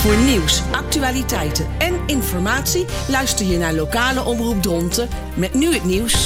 Voor nieuws, actualiteiten en informatie luister je naar lokale omroep Dronten met nu het nieuws.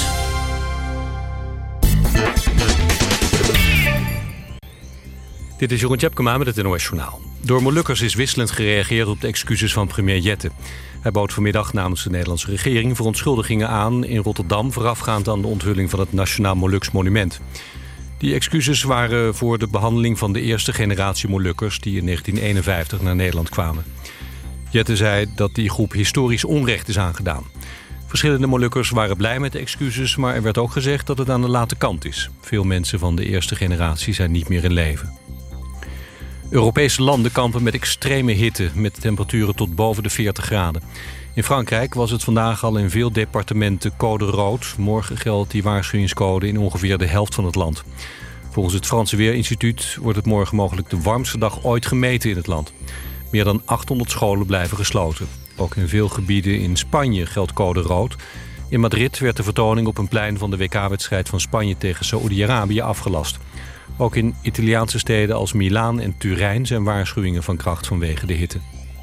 Dit is Jeroen Tjepkema met het NOS Journaal. Door Molukkers is wisselend gereageerd op de excuses van premier Jette. Hij bood vanmiddag namens de Nederlandse regering verontschuldigingen aan in Rotterdam, voorafgaand aan de onthulling van het Nationaal Moluks Monument. Die excuses waren voor de behandeling van de eerste generatie Molukkers die in 1951 naar Nederland kwamen. Jette zei dat die groep historisch onrecht is aangedaan. Verschillende Molukkers waren blij met de excuses, maar er werd ook gezegd dat het aan de late kant is. Veel mensen van de eerste generatie zijn niet meer in leven. Europese landen kampen met extreme hitte, met temperaturen tot boven de 40 graden. In Frankrijk was het vandaag al in veel departementen code rood. Morgen geldt die waarschuwingscode in ongeveer de helft van het land. Volgens het Franse Weerinstituut wordt het morgen mogelijk de warmste dag ooit gemeten in het land. Meer dan 800 scholen blijven gesloten. Ook in veel gebieden in Spanje geldt code rood. In Madrid werd de vertoning op een plein van de WK-wedstrijd van Spanje tegen Saoedi-Arabië afgelast. Ook in Italiaanse steden als Milaan en Turijn zijn waarschuwingen van kracht vanwege de hitte.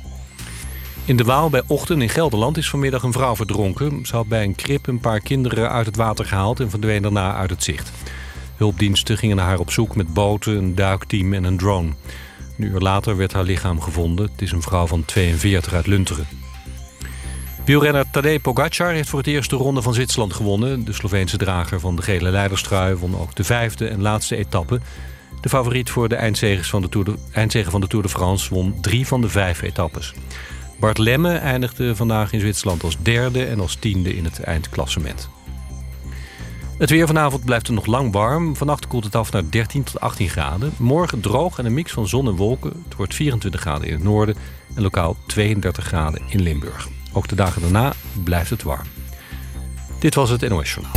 In de Waal bij Ochten in Gelderland is vanmiddag een vrouw verdronken. Ze had bij een krib een paar kinderen uit het water gehaald en verdween daarna uit het zicht. Hulpdiensten gingen naar haar op zoek met boten, een duikteam en een drone. Een uur later werd haar lichaam gevonden. Het is een vrouw van 42 uit Lunteren. Wielrenner Tadej Pogacar heeft voor het eerst de Ronde van Zwitserland gewonnen. De Sloveense drager van de gele leiderstrui won ook de 5e en laatste etappe. De favoriet voor de eindzege van de Tour de France won 3 van de 5 etappes. Bart Lemme eindigde vandaag in Zwitserland als 3e en als 10e in het eindklassement. Het weer vanavond blijft er nog lang warm. Vannacht koelt het af naar 13 tot 18 graden. Morgen droog en een mix van zon en wolken. Het wordt 24 graden in het noorden en lokaal 32 graden in Limburg. Ook de dagen daarna blijft het warm. Dit was het NOS Journaal.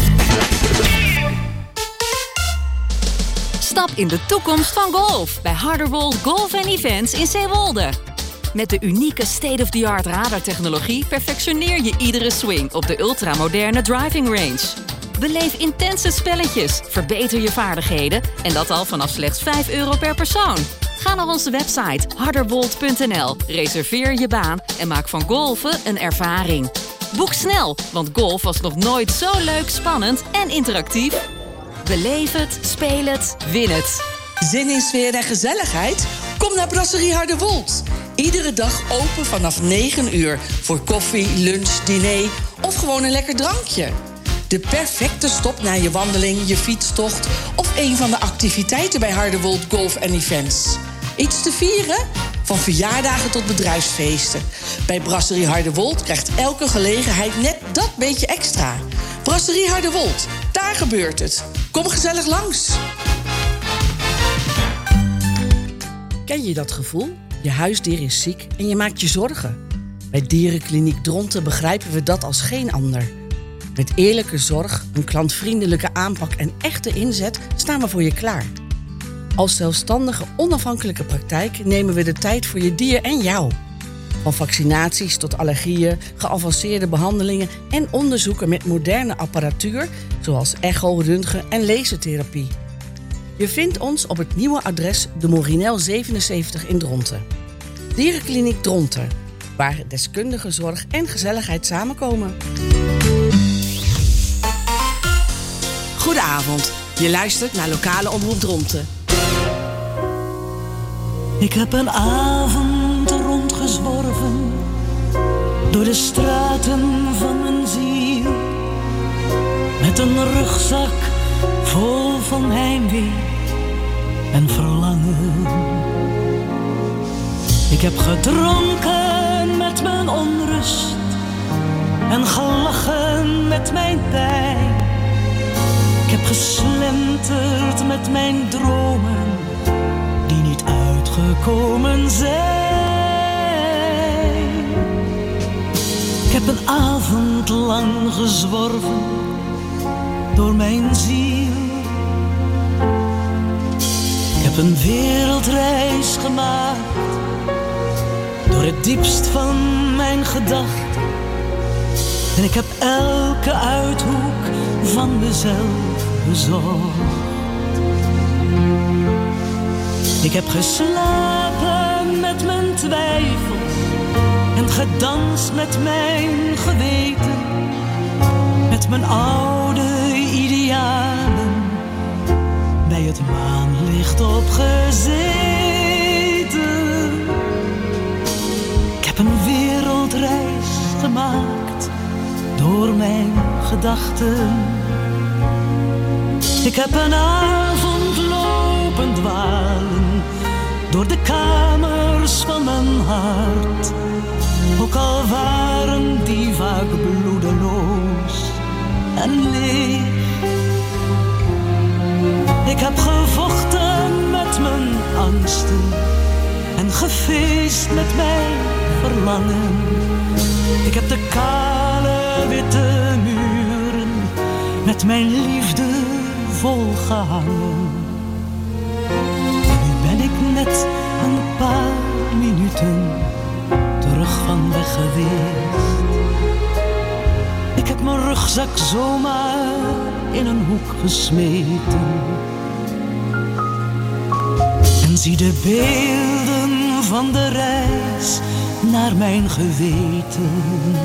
Stap in de toekomst van golf bij Harderwold Golf & Events in Zeewolde. Met de unieke state-of-the-art radartechnologie perfectioneer je iedere swing op de ultramoderne driving range. Beleef intense spelletjes, verbeter je vaardigheden en dat al vanaf slechts €5 per persoon. Ga naar onze website harderwold.nl, reserveer je baan en maak van golfen een ervaring. Boek snel, want golf was nog nooit zo leuk, spannend en interactief. Beleef het, speel het, win het. Zin in sfeer en gezelligheid? Kom naar Brasserie Harderwold. Iedere dag open vanaf 9 uur voor koffie, lunch, diner of gewoon een lekker drankje. De perfecte stop na je wandeling, je fietstocht of een van de activiteiten bij Harderwold Golf & Events. Iets te vieren? Van verjaardagen tot bedrijfsfeesten. Bij Brasserie Harderwold krijgt elke gelegenheid net dat beetje extra. Brasserie Harderwold, daar gebeurt het. Kom gezellig langs. Ken je dat gevoel? Je huisdier is ziek en je maakt je zorgen. Bij Dierenkliniek Dronten begrijpen we dat als geen ander. Met eerlijke zorg, een klantvriendelijke aanpak en echte inzet staan we voor je klaar. Als zelfstandige, onafhankelijke praktijk nemen we de tijd voor je dier en jou. Van vaccinaties tot allergieën, geavanceerde behandelingen en onderzoeken met moderne apparatuur, zoals echo, röntgen en lasertherapie. Je vindt ons op het nieuwe adres de Morinel 77 in Dronten. Dierenkliniek Dronten, waar deskundige zorg en gezelligheid samenkomen. Goedenavond, je luistert naar lokale omroep Dronten. Ik heb een avond rondgezworven door de straten van mijn ziel, met een rugzak vol van heimwee en verlangen. Ik heb gedronken met mijn onrust en gelachen met mijn pijn. Ik heb geslenterd met mijn dromen die niet uitgekomen zijn. Ik heb een avond lang gezworven door mijn ziel. Ik heb een wereldreis gemaakt door het diepst van mijn gedachten. En ik heb elke uithoek van mezelf bezocht. Ik heb geslapen met mijn twijfels gedanst met mijn geweten, met mijn oude idealen, bij het maanlicht opgezeten. Ik heb een wereldreis gemaakt door mijn gedachten. Ik heb een avond lopen dwalen door de kamers van mijn hart. Ook al waren die vaak bloedeloos en leeg. Ik heb gevochten met mijn angsten en gefeest met mijn verlangen. Ik heb de kale witte muren met mijn liefde volgehangen. En nu ben ik net een paar minuten terug van weg geweest. Ik heb mijn rugzak zomaar in een hoek gesmeten en zie de beelden van de reis naar mijn geweten.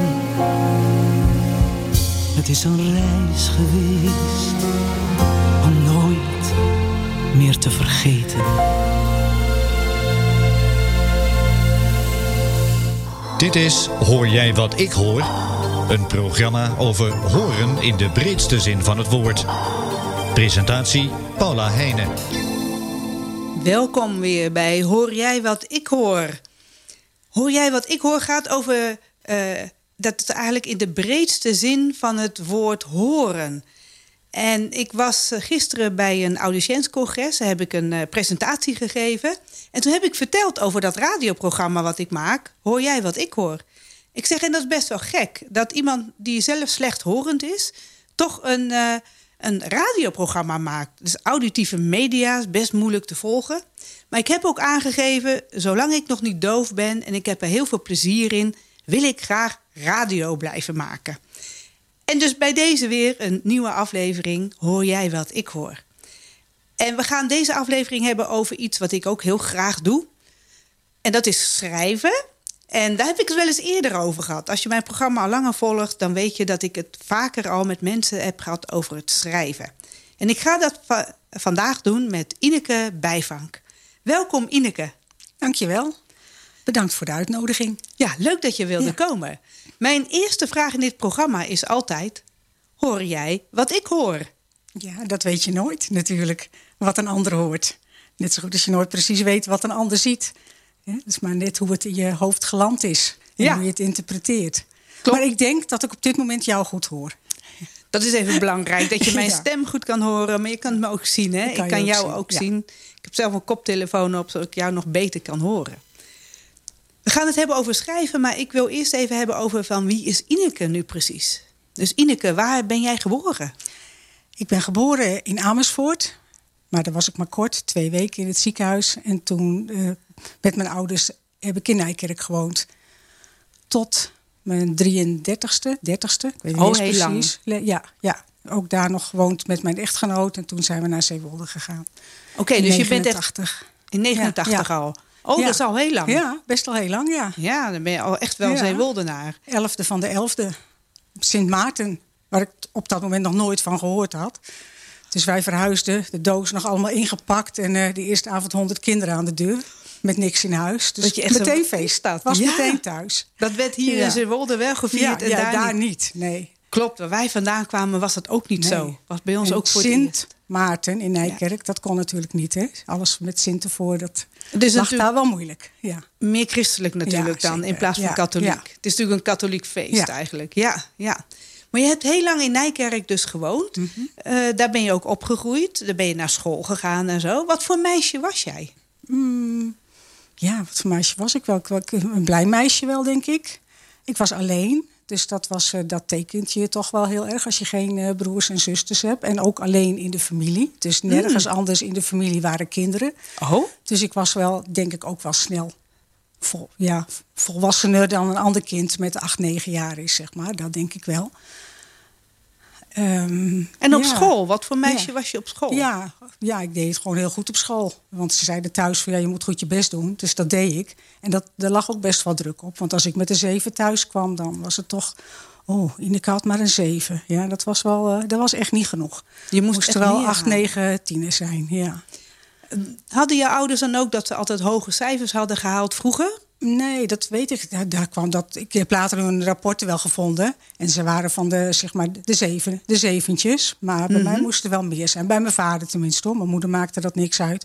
Het is een reis geweest om nooit meer te vergeten. Dit is Hoor jij wat ik hoor? Een programma over horen in de breedste zin van het woord. Presentatie Paula Heijnen. Welkom weer bij Hoor jij wat ik hoor? Hoor jij wat ik hoor gaat over dat het eigenlijk in de breedste zin van het woord horen. En ik was gisteren bij een audiciënscongres. Daar heb ik een presentatie gegeven. En toen heb ik verteld over dat radioprogramma wat ik maak. Hoor jij wat ik hoor? Ik zeg, en dat is best wel gek. Dat iemand die zelf slechthorend is, toch een radioprogramma maakt. Dus auditieve media is best moeilijk te volgen. Maar ik heb ook aangegeven, zolang ik nog niet doof ben en ik heb er heel veel plezier in, wil ik graag radio blijven maken. En dus bij deze weer een nieuwe aflevering Hoor jij wat ik hoor. En we gaan deze aflevering hebben over iets wat ik ook heel graag doe. En dat is schrijven. En daar heb ik het wel eens eerder over gehad. Als je mijn programma al langer volgt, dan weet je dat ik het vaker al met mensen heb gehad over het schrijven. En ik ga dat vandaag doen met Ineke Bijvank. Welkom Ineke. Dankjewel. Bedankt voor de uitnodiging. Ja, leuk dat je wilde komen. Mijn eerste vraag in dit programma is altijd: hoor jij wat ik hoor? Ja, dat weet je nooit natuurlijk, wat een ander hoort. Net zo goed als je nooit precies weet wat een ander ziet. Het is maar net hoe het in je hoofd geland is. En hoe je het interpreteert. Klopt. Maar ik denk dat ik op dit moment jou goed hoor. Dat is even belangrijk, dat je mijn stem goed kan horen. Maar je kan het me ook zien, hè? Ik kan jou ook zien. Ik heb zelf een koptelefoon op, zodat ik jou nog beter kan horen. We gaan het hebben over schrijven, maar ik wil eerst even hebben over van wie is Ineke nu precies? Dus Ineke, waar ben jij geboren? Ik ben geboren in Amersfoort. Maar daar was ik maar kort, 2 weken in het ziekenhuis. En toen met mijn ouders heb ik in Nijkerk gewoond. Tot mijn 33ste, 30ste. Ik weet niet eens precies. Ja, ook daar nog gewoond met mijn echtgenoot. En toen zijn we naar Zeewolde gegaan. Oké, dus je bent echt in 89 al. Oh, dat is al heel lang. Ja, best al heel lang, ja. Ja, dan ben je al echt wel Zeewoldenaar. 11e van de 11e. Sint Maarten, waar ik op dat moment nog nooit van gehoord had. Dus wij verhuisden, de doos nog allemaal ingepakt. En de eerste avond 100 kinderen aan de deur. Met niks in huis. Dus je echt meteen feest. Was meteen thuis. Dat werd hier in Zeewolde wel gevierd. En daar niet. Nee. Klopt, waar wij vandaan kwamen was dat ook niet zo. Was bij ons ook voor Sint Maarten in Nijkerk, dat kon natuurlijk niet. Hè? Alles met Sint ervoor, dat lag daar wel moeilijk. Ja. Meer christelijk natuurlijk dan, in plaats van katholiek. Ja. Het is natuurlijk een katholiek feest eigenlijk. Ja. Maar je hebt heel lang in Nijkerk dus gewoond. Mm-hmm. Daar ben je ook opgegroeid. Daar ben je naar school gegaan en zo. Wat voor meisje was jij? Wat voor meisje was ik wel? Een blij meisje wel, denk ik. Ik was alleen. Dus dat tekent je toch wel heel erg als je geen broers en zusters hebt. En ook alleen in de familie. Dus nergens anders in de familie waren kinderen. Oh. Dus ik was wel, denk ik, ook wel snel volwassener dan een ander kind met 8, 9 jaar is, zeg maar. Dat denk ik wel. En op school? Wat voor meisje was je op school? Ja, ik deed het gewoon heel goed op school. Want ze zeiden thuis van je moet goed je best doen. Dus dat deed ik. En daar lag ook best wel druk op. Want als ik met een 7 thuis kwam, dan was het toch... Ineke had maar een 7. Ja, dat was echt niet genoeg. Je moest er wel 8, 9, 10 zijn, ja. Hadden je ouders dan ook dat ze altijd hoge cijfers hadden gehaald vroeger? Nee, dat weet ik. Daar kwam dat. Ik heb later hun rapporten wel gevonden. En ze waren van de zeventjes. Maar bij mij moest er wel meer zijn. Bij mijn vader tenminste, hoor. Mijn moeder maakte dat niks uit.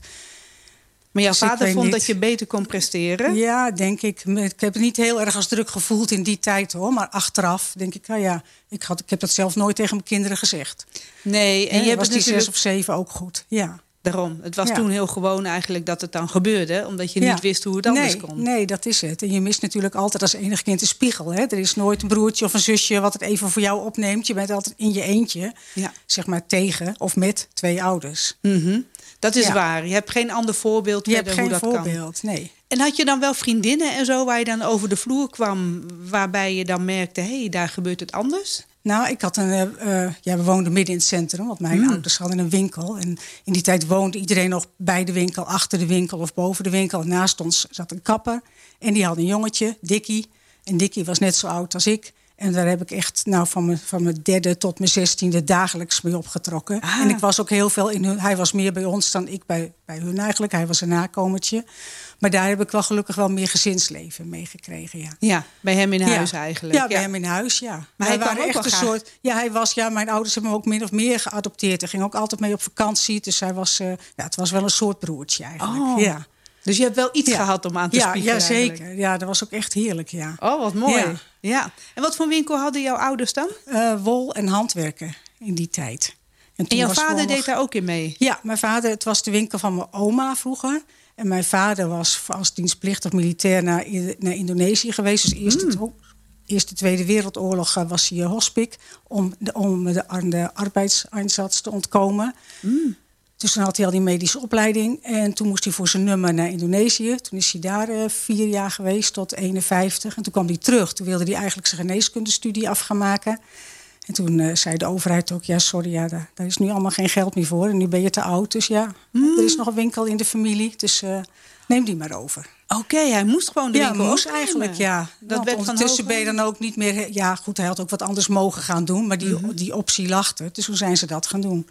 Maar jouw vader vond dat je beter kon presteren? Ja, denk ik. Ik heb het niet heel erg als druk gevoeld in die tijd, hoor. Maar achteraf denk ik, ik heb dat zelf nooit tegen mijn kinderen gezegd. Nee, en je hebt was die natuurlijk... 6 of 7 ook goed, ja. Daarom. Het was toen heel gewoon eigenlijk dat het dan gebeurde. Omdat je niet wist hoe het anders kon. Nee, dat is het. En je mist natuurlijk altijd als enig kind een spiegel. Hè? Er is nooit een broertje of een zusje wat het even voor jou opneemt. Je bent altijd in je eentje. Zeg maar tegen of met 2 ouders. Mm-hmm. Dat is waar. Je hebt geen ander voorbeeld verder hoe dat kan. Je hebt geen voorbeeld, nee. En had je dan wel vriendinnen en zo waar je dan over de vloer kwam... waarbij je dan merkte, daar gebeurt het anders? Nou, ik had we woonden midden in het centrum, want mijn ouders hadden een winkel. En in die tijd woonde iedereen nog bij de winkel, achter de winkel of boven de winkel. En naast ons zat een kapper en die had een jongetje, Dikkie. En Dikkie was net zo oud als ik. En daar heb ik echt van mijn 3e tot mijn 16e dagelijks mee opgetrokken. En ik was ook heel veel in hun. Hij was meer bij ons dan ik bij hun eigenlijk. Hij was een nakomertje. Maar daar heb ik wel gelukkig wel meer gezinsleven mee gekregen, ja. Ja, bij hem in huis eigenlijk. Ja, bij hem in huis, ja. Maar hij waren echt een soort... mijn ouders hebben hem ook min of meer geadopteerd. Hij ging ook altijd mee op vakantie. Dus hij was, het was wel een soort broertje eigenlijk, ja. Dus je hebt wel iets gehad om aan te spiegelen. Ja, zeker. Ja, dat was ook echt heerlijk, ja. Oh, wat mooi. Ja. En wat voor winkel hadden jouw ouders dan? Wol en handwerken in die tijd. En jouw vader deed daar ook in mee? Ja, mijn vader, het was de winkel van mijn oma vroeger. En mijn vader was als dienstplichtig militair naar Indonesië geweest. Dus Eerste Tweede Wereldoorlog was hij hospik om de arbeidseinsatz te ontkomen. Dus toen had hij al die medische opleiding. En toen moest hij voor zijn nummer naar Indonesië. Toen is hij daar 4 jaar geweest tot 51. En toen kwam hij terug. Toen wilde hij eigenlijk zijn geneeskundestudie af gaan maken. En toen zei de overheid ook, daar is nu allemaal geen geld meer voor. En nu ben je te oud, dus er is nog een winkel in de familie. Dus neem die maar over. Oké, hij moest gewoon de winkel moest eigenlijk, ja. Dat ondertussen ben je dan ook niet meer... Ja, goed, hij had ook wat anders mogen gaan doen. Maar die optie lag er. Dus hoe zijn ze dat gaan doen?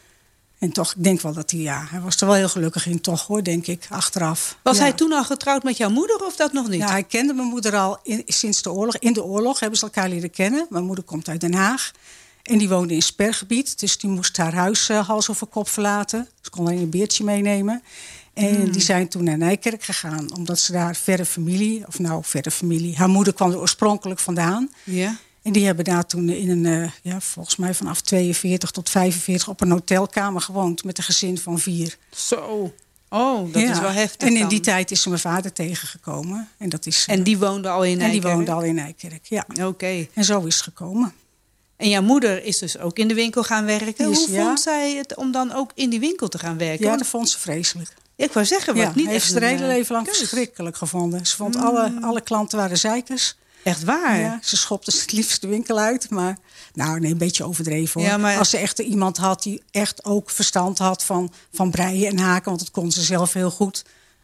En toch, ik denk wel dat hij was er wel heel gelukkig in, toch hoor, denk ik, achteraf. Was hij toen al getrouwd met jouw moeder of dat nog niet? Ja, hij kende mijn moeder al sinds de oorlog. In de oorlog hebben ze elkaar leren kennen. Mijn moeder komt uit Den Haag. En die woonde in Spergebied. Dus die moest haar huis hals over kop verlaten. Ze kon alleen een beertje meenemen. En die zijn toen naar Nijkerk gegaan. Omdat ze daar verre familie. Haar moeder kwam er oorspronkelijk vandaan. Ja. En die hebben daar toen in een, volgens mij vanaf 42 tot 45 op een hotelkamer gewoond. Met een gezin van 4. Zo. Oh, dat is wel heftig. En in die tijd is ze mijn vader tegengekomen. En die woonde al in Nijkerk? En die woonde al in Nijkerk, ja. Oké. En zo is het gekomen. En jouw moeder is dus ook in de winkel gaan werken. Hoe vond zij het om dan ook in die winkel te gaan werken? Ja, dat vond ze vreselijk. Ik wou zeggen, wat niet heeft ze haar hele leven lang verschrikkelijk gevonden. Ze vond alle klanten waren zeikers. Echt waar? Ja, ze schopte het liefst de winkel uit. Maar een beetje overdreven hoor. Ja, maar... Als ze echt iemand had die echt ook verstand had van breien en haken. Want dat kon ze zelf heel goed.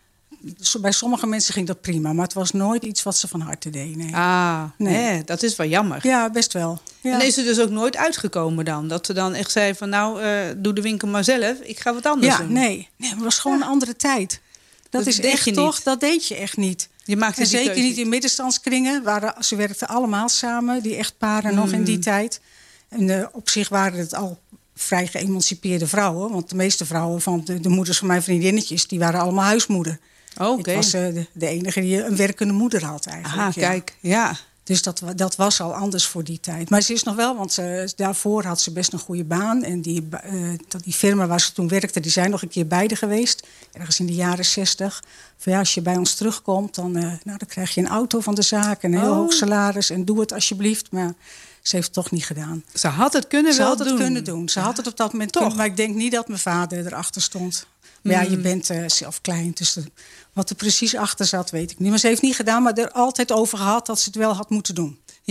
Bij sommige mensen ging dat prima. Maar het was nooit iets wat ze van harte deed. Nee. Dat is wel jammer. Ja, best wel. Ja. En is ze dus ook nooit uitgekomen dan? Dat ze dan echt zei van doe de winkel maar zelf. Ik ga wat anders doen. Nee, het was gewoon een andere tijd. Dat is echt toch, dat deed je echt niet. Je maakte en zeker niet in middenstandskringen. Ze werkten allemaal samen, die echtparen nog in die tijd. En op zich waren het al vrij geëmancipeerde vrouwen. Want de meeste vrouwen van de moeders van mijn vriendinnetjes... die waren allemaal huismoeder. Okay. Ik was de enige die een werkende moeder had eigenlijk. Kijk, ja. Dus dat was al anders voor die tijd. Maar ze is nog wel, want daarvoor had ze best een goede baan. En die firma waar ze toen werkte, die zijn nog een keer beide geweest. Ergens in de jaren 60. Van als je bij ons terugkomt, dan krijg je een auto van de zaak. Een heel hoog salaris en doe het alsjeblieft. Maar ze heeft het toch niet gedaan. Ze had het kunnen doen. Ze had het op dat moment toch. Maar ik denk niet dat mijn vader erachter stond. Maar je bent zelf klein. Dus wat er precies achter zat, weet ik niet. Maar ze heeft niet gedaan, maar er altijd over gehad dat ze het wel had moeten doen. Ja,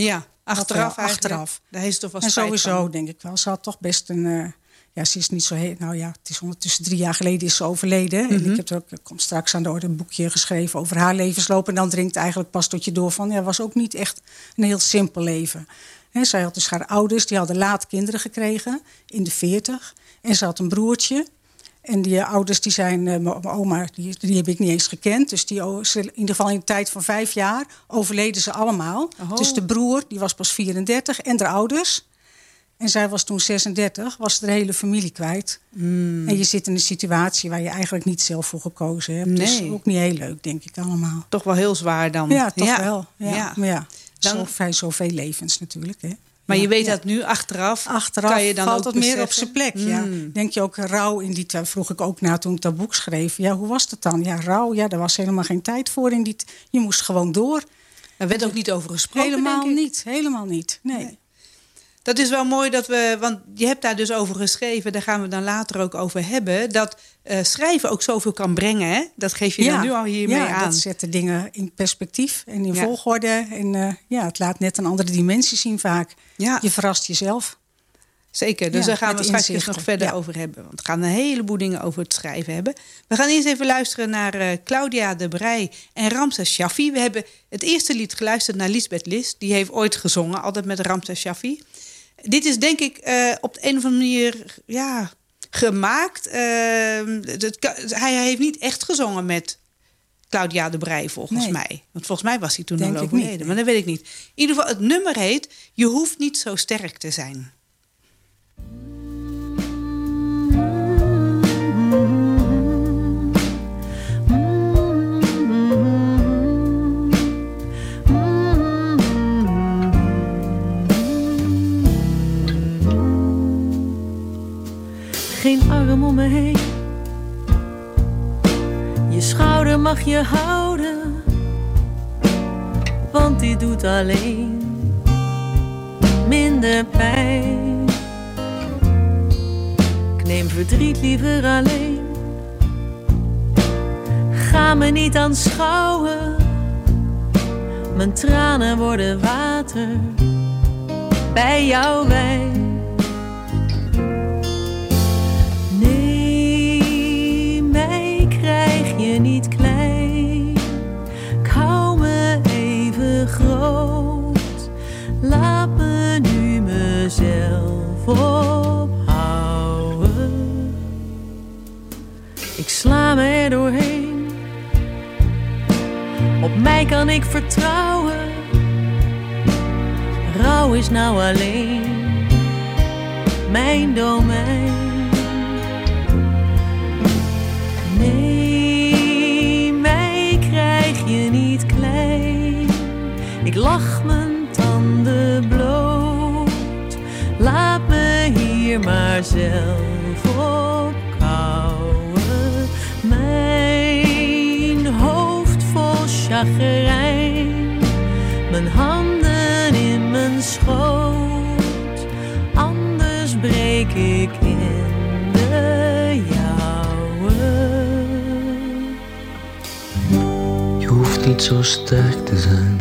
Achteraf eigenlijk? Achteraf. Daar heeft ze toch wel En spijt sowieso, van. denk ik wel. Ze had toch best een... ze is niet zo heel... Nou ja, het is ondertussen 3 jaar geleden is ze overleden. En ik heb er ook, komt straks aan de orde, een boekje geschreven over haar levensloop. En dan dringt eigenlijk pas tot je door van... Ja, was ook niet echt een heel simpel leven. He, zij had dus haar ouders, die hadden laat kinderen gekregen. In de 40. En ze had een broertje. En die ouders, die zijn... mijn oma, die heb ik niet eens gekend. Dus in ieder geval in de tijd van 5 jaar overleden ze allemaal. Oh. Dus de broer, die was pas 34. En de ouders... En zij was toen 36, was de hele familie kwijt. En je zit in een situatie waar je eigenlijk niet zelf voor gekozen hebt. Nee. Dus ook niet heel leuk, denk ik allemaal. Toch wel heel zwaar dan. Ja, toch wel. Ja. Ja. Maar ja, Dan- zoveel levens natuurlijk. Hè. Maar Ja, je weet ja. dat nu achteraf Achteraf kan je dan valt ook het meer op beseffen? zijn plek. Ja. Denk je ook rouw in die tijd? Vroeg ik ook na toen ik dat boek schreef. Ja, hoe was dat dan? Ja, rouw, ja, daar was helemaal geen tijd voor. Je moest gewoon door. Er werd ook niet over gesproken, Helemaal denk ik. niet, helemaal niet. Nee. Dat is wel mooi dat we... Want je hebt daar dus over geschreven. Daar gaan we dan later ook over hebben. Dat schrijven ook zoveel kan brengen. Hè? Dat geef je dan nu al hiermee aan. Dat zet de dingen in perspectief en in volgorde. En het laat net een andere dimensie zien vaak. Ja. Je verrast jezelf. Zeker, dus Ja, daar gaan we met straks inzichten. nog verder Ja. over hebben. Want we gaan een heleboel dingen over het schrijven hebben. We gaan eerst even luisteren naar Claudia de Breij en Ramses Shaffi. We hebben het eerste lied geluisterd naar Lisbeth List. Die heeft ooit gezongen, altijd met Ramses Shaffi. Dit is denk ik op de een of andere manier gemaakt. Hij heeft niet echt gezongen met Claudia de Breij, volgens mij. Want volgens mij was hij toen Denk al ik overleden. niet. Maar dat weet ik niet. In ieder geval, het nummer heet Je hoeft niet zo sterk te zijn. Geen arm om me heen. Je schouder mag je houden, want die doet alleen minder pijn. Ik neem verdriet liever alleen. Ga me niet aanschouwen. Mijn tranen worden water bij jouw wijn. Je niet klein, ik hou me even groot. Laat me nu mezelf ophouden. Ik sla me er doorheen. Op mij kan ik vertrouwen. Rouw is nou alleen mijn domein. Ik lach mijn tanden bloot. Laat me hier maar zelf opkouwen. Mijn hoofd vol chagrijn. Mijn handen in mijn schoot. Anders breek ik in de jouwe. Je hoeft niet zo sterk te zijn.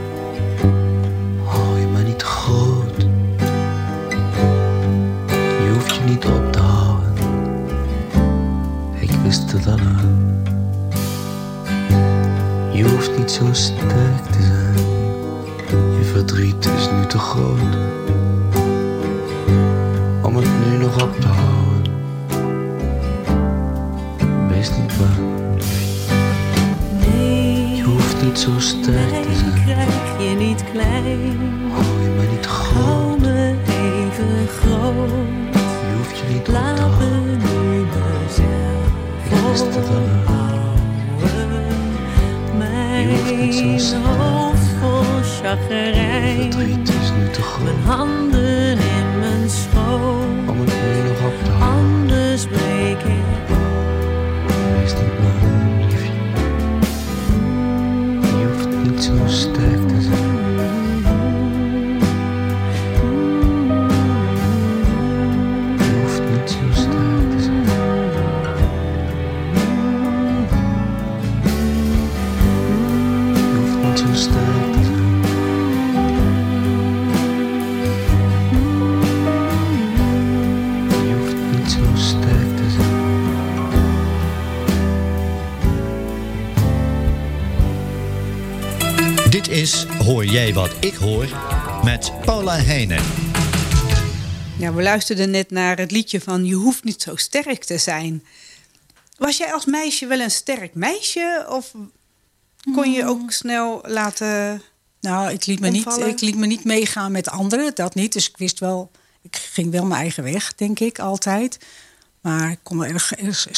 Hou je maar niet groot. Je hoeft je niet op te houden. Ik wist het al aan. Je hoeft niet zo sterk te zijn. Je verdriet is nu te groot om het nu nog op te houden. Wees niet bang. Je hoeft niet zo sterk te zijn. Krijg je niet klein. Hou je maar niet groot. Hou me even groot. Je hoeft je niet op te Laat me houden. nu mezelf Ik wist het al aan. Je hoeft niet zo mijn sterk. hoofd vol Je chagrijn. verdriet is nu te Mijn groot handen in mijn schoot. om het nu nog op te houden. Anders breek ik. Wees niet bang, liefje. Je hoeft niet zo sterk te zijn. Je hoeft niet zo sterk te zijn. Je hoeft niet zo sterk te zijn. Hoor jij wat ik hoor? Met Paula Heijnen. Ja, we luisterden net naar het liedje van Je hoeft niet zo sterk te zijn. Was jij als meisje wel een sterk meisje? Of kon je ook snel laten Nou, ik liet me niet meegaan met anderen, dat niet. Dus ik wist wel, ik ging wel mijn eigen weg, denk ik, altijd. Maar ik kon wel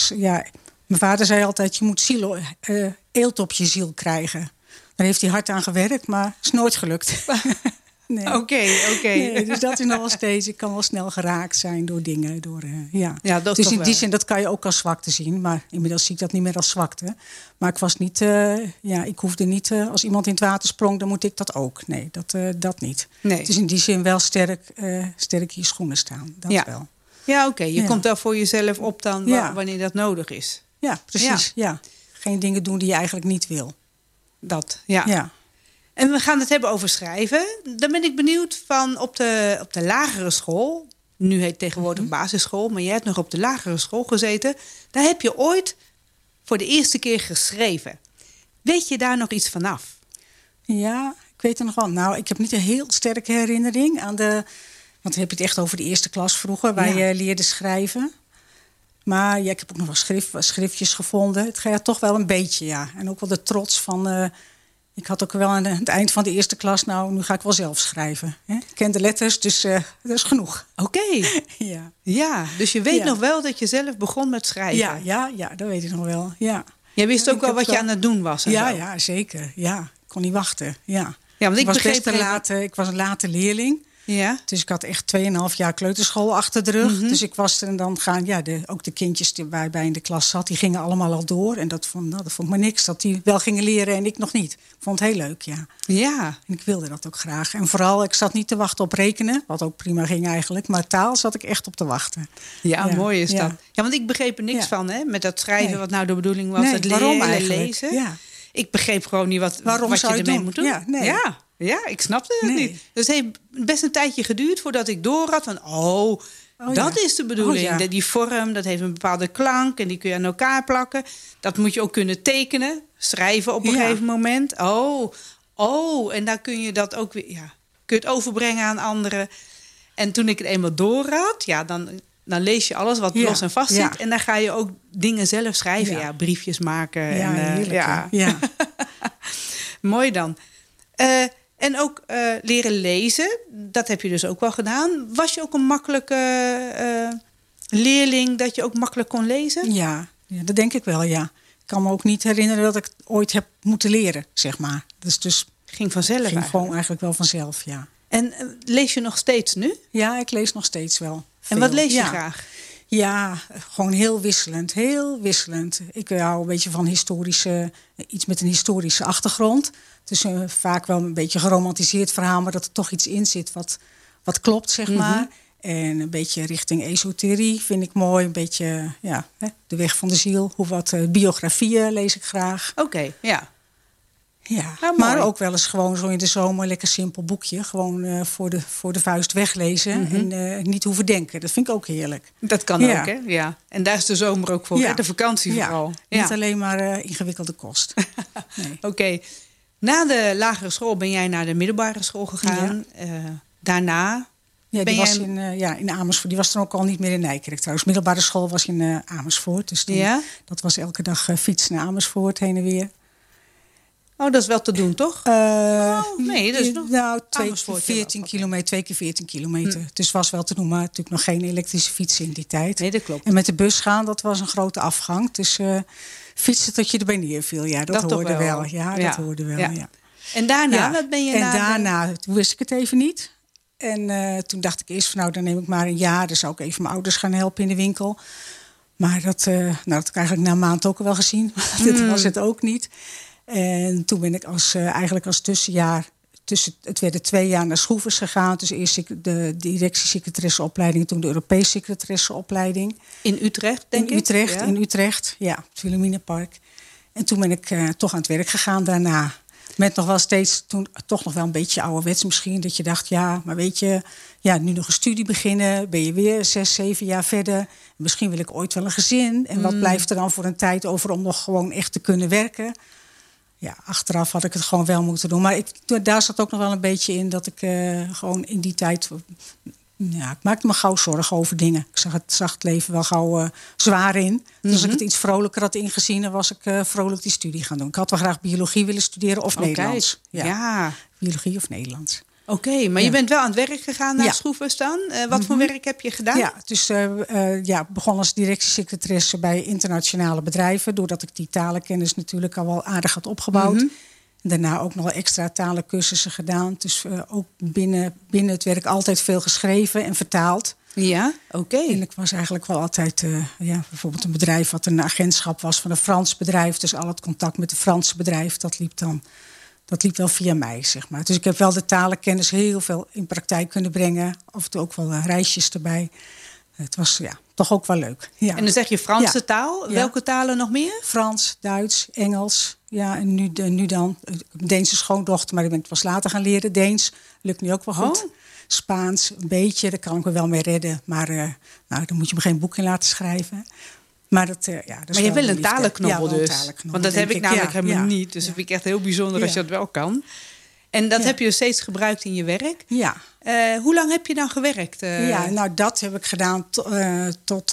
mijn vader zei altijd, je moet eelt op je ziel krijgen. Daar heeft hij hard aan gewerkt, maar is nooit gelukt. Nee. Oké. Nee, dus dat is nog wel steeds. Ik kan wel snel geraakt zijn door dingen. Ja, dat dus toch in die wel. zin, dat kan je ook als zwakte zien. Maar inmiddels zie ik dat niet meer als zwakte. Maar ik was niet, ik hoefde niet, als iemand in het water sprong, dan moet ik dat ook. Nee, dat niet. Nee. Dus in die zin wel sterk in je schoenen staan. Dat wel. Ja, oké. Je komt daar voor jezelf op dan wanneer dat nodig is. Ja, precies. Ja. Geen dingen doen die je eigenlijk niet wil. Dat, ja. En we gaan het hebben over schrijven. Dan ben ik benieuwd van op de lagere school. Nu heet het tegenwoordig basisschool, maar jij hebt nog op de lagere school gezeten. Daar heb je ooit voor de eerste keer geschreven. Weet je daar nog iets vanaf? Ja, ik weet er nog wel. Nou, ik heb niet een heel sterke herinnering aan want dan heb je het echt over de eerste klas vroeger, waar je leerde schrijven. Maar ik heb ook nog wel schriftjes gevonden. Het gaat toch wel een beetje, ja. En ook wel de trots van... ik had ook wel aan het eind van de eerste klas... nou, nu ga ik wel zelf schrijven. Hè? Ik ken de letters, dus dat is genoeg. Oké. Ja, dus je weet nog wel dat je zelf begon met schrijven. Ja, dat weet ik nog wel, ja. Jij wist ook wel wat je aan het doen was? Ja, zeker. Ja, ik kon niet wachten, ja. Ja, want ik was een late leerling. Ja. Dus ik had echt 2,5 jaar kleuterschool achter de rug. Dus ik was er dan gaan... Ja, ook de kindjes die bij in de klas zat, die gingen allemaal al door. En dat vond me niks, dat die wel gingen leren en ik nog niet. Ik vond het heel leuk, ja. Ja. En ik wilde dat ook graag. En vooral, ik zat niet te wachten op rekenen. Wat ook prima ging eigenlijk. Maar taal zat ik echt op te wachten. Ja, mooi is dat. Ja, want ik begreep er niks van, hè. Met dat schrijven, wat nou de bedoeling was. Het leren en lezen. Ja. Ik begreep gewoon niet wat je ermee moet doen. Ja, nee. Ja, ik snapte het niet. Dus het heeft best een tijdje geduurd voordat ik door had van... dat is de bedoeling. Die vorm, dat heeft een bepaalde klank en die kun je aan elkaar plakken. Dat moet je ook kunnen tekenen, schrijven op een gegeven moment. En dan kun je dat ook weer... Ja, kun je het overbrengen aan anderen. En toen ik het eenmaal door had, dan lees je alles wat los en vast zit. En dan ga je ook dingen zelf schrijven. Ja, briefjes maken. Ja, heerlijk. Ja. Mooi dan. En ook leren lezen, dat heb je dus ook wel gedaan. Was je ook een makkelijke leerling dat je ook makkelijk kon lezen? Ja, dat denk ik wel, ja. Ik kan me ook niet herinneren dat ik ooit heb moeten leren, zeg maar. Dus ging vanzelf ging gewoon eigenlijk wel vanzelf, ja. En lees je nog steeds nu? Ja, ik lees nog steeds wel. Veel. En wat lees je graag? Ja, gewoon heel wisselend. Heel wisselend. Ik hou een beetje van iets met een historische achtergrond. Het is vaak wel een beetje geromantiseerd verhaal, maar dat er toch iets in zit wat klopt, zeg maar. En een beetje richting esoterie vind ik mooi. Een beetje, de weg van de ziel. Wat biografieën lees ik graag. Oké, ja. Ja, nou, maar ook wel eens gewoon zo in de zomer lekker simpel boekje. Gewoon voor de vuist weglezen en niet hoeven denken. Dat vind ik ook heerlijk. Dat kan ook, hè? Ja. En daar is de zomer ook voor, hè? De vakantie vooral. Ja. Niet alleen maar ingewikkelde kost. Nee. Oké. Na de lagere school ben jij naar de middelbare school gegaan. Ja. Daarna... Ja, die was in Amersfoort. Die was dan ook al niet meer in Nijkerk trouwens. Middelbare school was in Amersfoort. Dus dat was elke dag fietsen naar Amersfoort, heen en weer. Oh, dat is wel te doen, toch? Nee, dat is nog... Nou, 2 keer 14 kilometer. Dus het was wel te doen, maar natuurlijk nog geen elektrische fietsen in die tijd. Nee, dat klopt. En met de bus gaan, dat was een grote afgang. Dus fietsen tot je erbij neerviel. Ja, dat hoorde wel. Ja, dat hoorde wel, ja. En daarna, wat ben je En daarna, toen wist ik het even niet. En toen dacht ik eerst van, nou, dan neem ik maar een jaar. Dan zou ik even mijn ouders gaan helpen in de winkel. Maar dat had ik eigenlijk na een maand ook wel gezien. Dat was het ook niet. En toen ben ik eigenlijk als tussenjaar... Het werden 2 jaar naar Schroevers gegaan. Dus eerst de directiesecretaresseopleiding... toen de Europese secretaresseopleiding. In Utrecht, denk ik? In Utrecht, ja. Het Wilhelminapark. En toen ben ik toch aan het werk gegaan daarna. Met nog wel steeds, toen toch nog wel een beetje ouderwets misschien. Dat je dacht, ja, maar weet je... Ja, nu nog een studie beginnen. Ben je weer 6, 7 jaar verder. Misschien wil ik ooit wel een gezin. En wat blijft er dan voor een tijd over om nog gewoon echt te kunnen werken... achteraf had ik het gewoon wel moeten doen. Maar daar zat ook nog wel een beetje in dat ik gewoon in die tijd... ik maakte me gauw zorgen over dingen. Ik zag het leven wel gauw zwaar in. Dus als ik het iets vrolijker had ingezien... dan was ik vrolijk die studie gaan doen. Ik had wel graag biologie willen studeren of Nederlands. Ja. Biologie of Nederlands. Oké, maar je bent wel aan het werk gegaan naar Schroevers dan. Wat voor werk heb je gedaan? Ja, dus begon als directiesecretaresse bij internationale bedrijven. Doordat ik die talenkennis natuurlijk al wel aardig had opgebouwd. En daarna ook nog wel extra talencursussen gedaan. Dus ook binnen het werk altijd veel geschreven en vertaald. Ja, oké. En ik was eigenlijk wel altijd... bijvoorbeeld een bedrijf wat een agentschap was van een Frans bedrijf. Dus al het contact met het Franse bedrijf, dat liep wel via mij, zeg maar. Dus ik heb wel de talenkennis heel veel in praktijk kunnen brengen. Af en toe ook wel reisjes erbij. Het was toch ook wel leuk. Ja. En dan zeg je Franse taal. Welke talen nog meer? Frans, Duits, Engels. Ja, en nu dan. Deense schoondochter, maar ik ben het pas later gaan leren. Deens lukt nu ook wel goed. Spaans, een beetje. Daar kan ik me wel mee redden. Maar dan moet je me geen boek in laten schrijven. Maar dat is maar je wil een talenknobbel dus. Talenknobbel, want dat heb ik namelijk helemaal niet. Dus dat vind ik echt heel bijzonder als je dat wel kan. En dat heb je steeds gebruikt in je werk. Ja. Hoe lang heb je dan gewerkt? Dat heb ik gedaan tot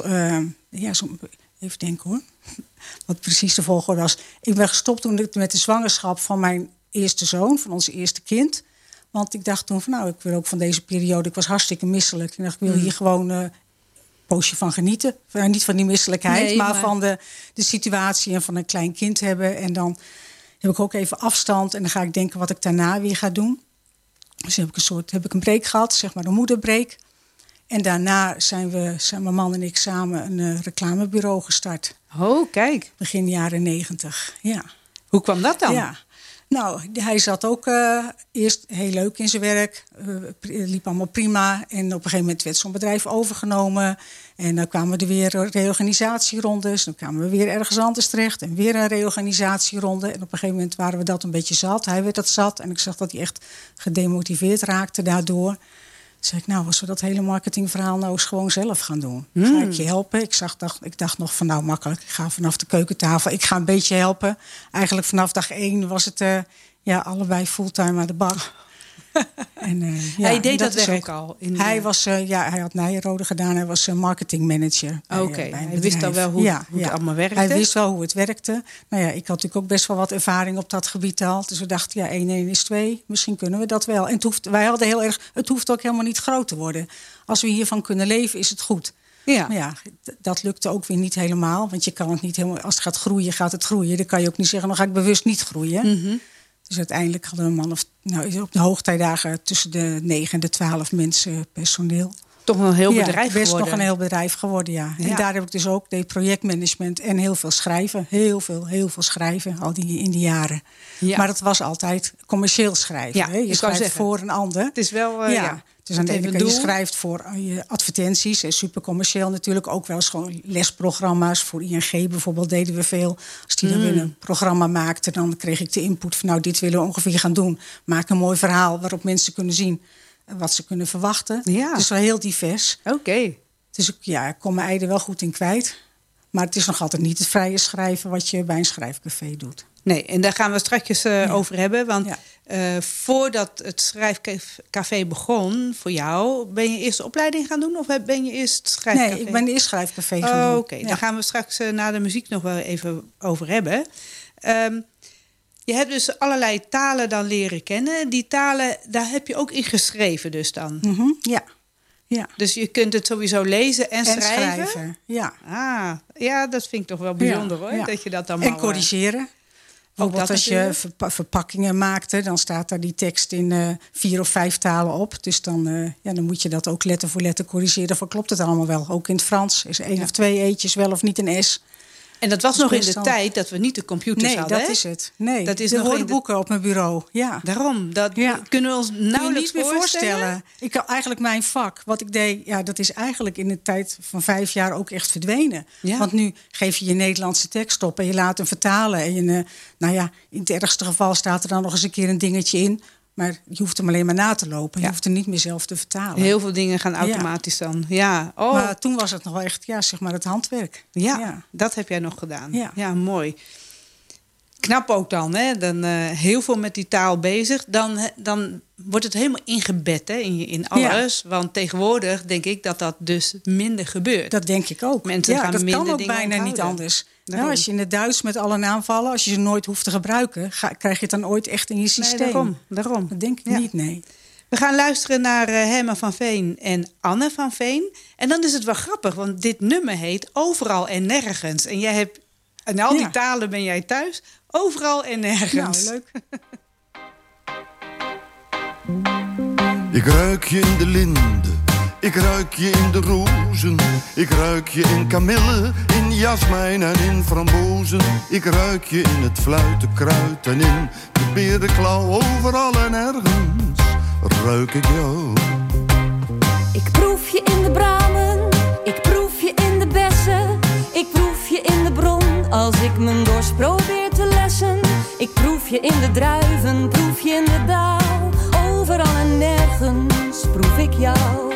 even denken hoor. Wat precies de volgorde was. Ik ben gestopt toen met de zwangerschap van mijn eerste zoon, van ons eerste kind. Want ik dacht toen van ik wil ook van deze periode. Ik was hartstikke misselijk. Ik dacht, ik wil hier gewoon poosje van genieten. Niet van die misselijkheid, maar van de situatie en van een klein kind hebben. En dan heb ik ook even afstand en dan ga ik denken wat ik daarna weer ga doen. Dus heb ik een break gehad, zeg maar een moederbreak. En daarna zijn mijn man en ik samen een reclamebureau gestart. Oh, kijk. Begin jaren 90, ja. Hoe kwam dat dan? Ja. Nou, hij zat ook eerst heel leuk in zijn werk. Liep allemaal prima. En op een gegeven moment werd zo'n bedrijf overgenomen. En dan kwamen er weer reorganisatierondes. Dan kwamen we weer ergens anders terecht. En weer een reorganisatieronde. En op een gegeven moment waren we dat een beetje zat. Hij werd dat zat. En ik zag dat hij echt gedemotiveerd raakte daardoor. Toen zei ik, als we dat hele marketingverhaal nou eens gewoon zelf gaan doen. Ga ik je helpen? Ik dacht nog van makkelijk. Ik ga vanaf de keukentafel. Ik ga een beetje helpen. Eigenlijk vanaf dag 1 was het allebei fulltime aan de bak. Hij deed dat werk al? Hij had Nijrode gedaan. Hij was marketingmanager. Oké, hij wist al wel hoe het allemaal werkte? Hij wist wel hoe het werkte. Ik had natuurlijk ook best wel wat ervaring op dat gebied al. Dus we dachten, 1 en 1 is 2. Misschien kunnen we dat wel. En wij hadden heel erg... Het hoeft ook helemaal niet groot te worden. Als we hiervan kunnen leven, is het goed. Ja. Maar dat lukte ook weer niet helemaal. Want je kan het niet helemaal... Als het gaat groeien, gaat het groeien. Dan kan je ook niet zeggen, dan ga ik bewust niet groeien. Mm-hmm. Dus uiteindelijk hadden we op de hoogtijdagen tussen de 9 en de 12 mensen personeel. Toch een heel bedrijf best geworden. Nog een heel bedrijf geworden, ja. En daar heb ik dus ook projectmanagement en heel veel schrijven. Heel veel schrijven, in die jaren. Ja. Maar het was altijd commercieel schrijven. Ja, hè? Je schrijft voor een ander. Het is wel, Dus aan de ene kant, je schrijft voor je advertenties. Super commercieel natuurlijk. Ook wel eens gewoon lesprogramma's. Voor ING bijvoorbeeld deden we veel. Als die dan weer een programma maakte, dan kreeg ik de input van dit willen we ongeveer gaan doen. Maak een mooi verhaal waarop mensen kunnen zien wat ze kunnen verwachten. Ja. Het is wel heel divers. Oké. Dus ik kon mijn ei er wel goed in kwijt. Maar het is nog altijd niet het vrije schrijven wat je bij een schrijfcafé doet. Nee, en daar gaan we straks over hebben. Want voordat het schrijfcafé begon voor jou, ben je eerst de opleiding gaan doen? Of ben je eerst schrijfcafé? Nee, ik ben eerst schrijfcafé gaan doen. Oké, daar gaan we straks na de muziek nog wel even over hebben. Je hebt dus allerlei talen dan leren kennen. Die talen, daar heb je ook in geschreven dus dan? Mm-hmm, ja. Dus je kunt het sowieso lezen en schrijven? Ja. Dat vind ik toch wel bijzonder hoor. Dat je dat dan en corrigeren. Bijvoorbeeld als je verpakkingen maakte, dan staat daar die tekst in 4 of 5 talen op. Dus dan moet je dat ook letter voor letter corrigeren. Van klopt het allemaal wel? Ook in het Frans is 1 of 2 eetjes wel of niet een S. En dat was nog in de tijd dat we niet de computers hadden. Nee, dat is het. Nee, dat is er hoorden boeken op mijn bureau. Ja. Daarom, dat kunnen we ons nauwelijks niet meer voorstellen. Ik had eigenlijk mijn vak, wat ik deed, dat is eigenlijk in de tijd van 5 jaar ook echt verdwenen. Ja. Want nu geef je je Nederlandse tekst op en je laat hem vertalen. En in het ergste geval staat er dan nog eens een keer een dingetje in. Maar je hoeft hem alleen maar na te lopen. Je hoeft hem niet meer zelf te vertalen. Heel veel dingen gaan automatisch dan. Ja. Oh. Maar toen was het nog wel echt het handwerk. Ja, dat heb jij nog gedaan. Ja, mooi. knap ook dan, hè? Dan heel veel met die taal bezig. Dan wordt het helemaal ingebed, hè? In alles. Ja. Want tegenwoordig denk ik dat dus minder gebeurt. Dat denk ik ook. Mensen gaan dat minder kan ook dingen bijna onthouden. niet anders. Nou, als je in het Duits met alle naamvallen, als je ze nooit hoeft te gebruiken, krijg je het dan ooit echt in je systeem. Nee, daarom. Dat denk ik niet, nee. We gaan luisteren naar Herman van Veen en Anne van Veen. En dan is het wel grappig, want dit nummer heet Overal en Nergens. En jij hebt, in al die talen ben jij thuis. Overal en nergens. Nou, leuk. Ik ruik je in de linden, ik ruik je in de rozen. Ik ruik je in kamille, in jasmijn en in frambozen. Ik ruik je in het fluitenkruid en in de berenklauw. Overal en ergens ruik ik jou. Ik proef je in de bramen, ik proef je in de bessen. Ik proef je in de bron als ik mijn dorst probeer te lessen. Ik proef je in de druiven, proef je in de dauw. Overal en nergens proef ik jou.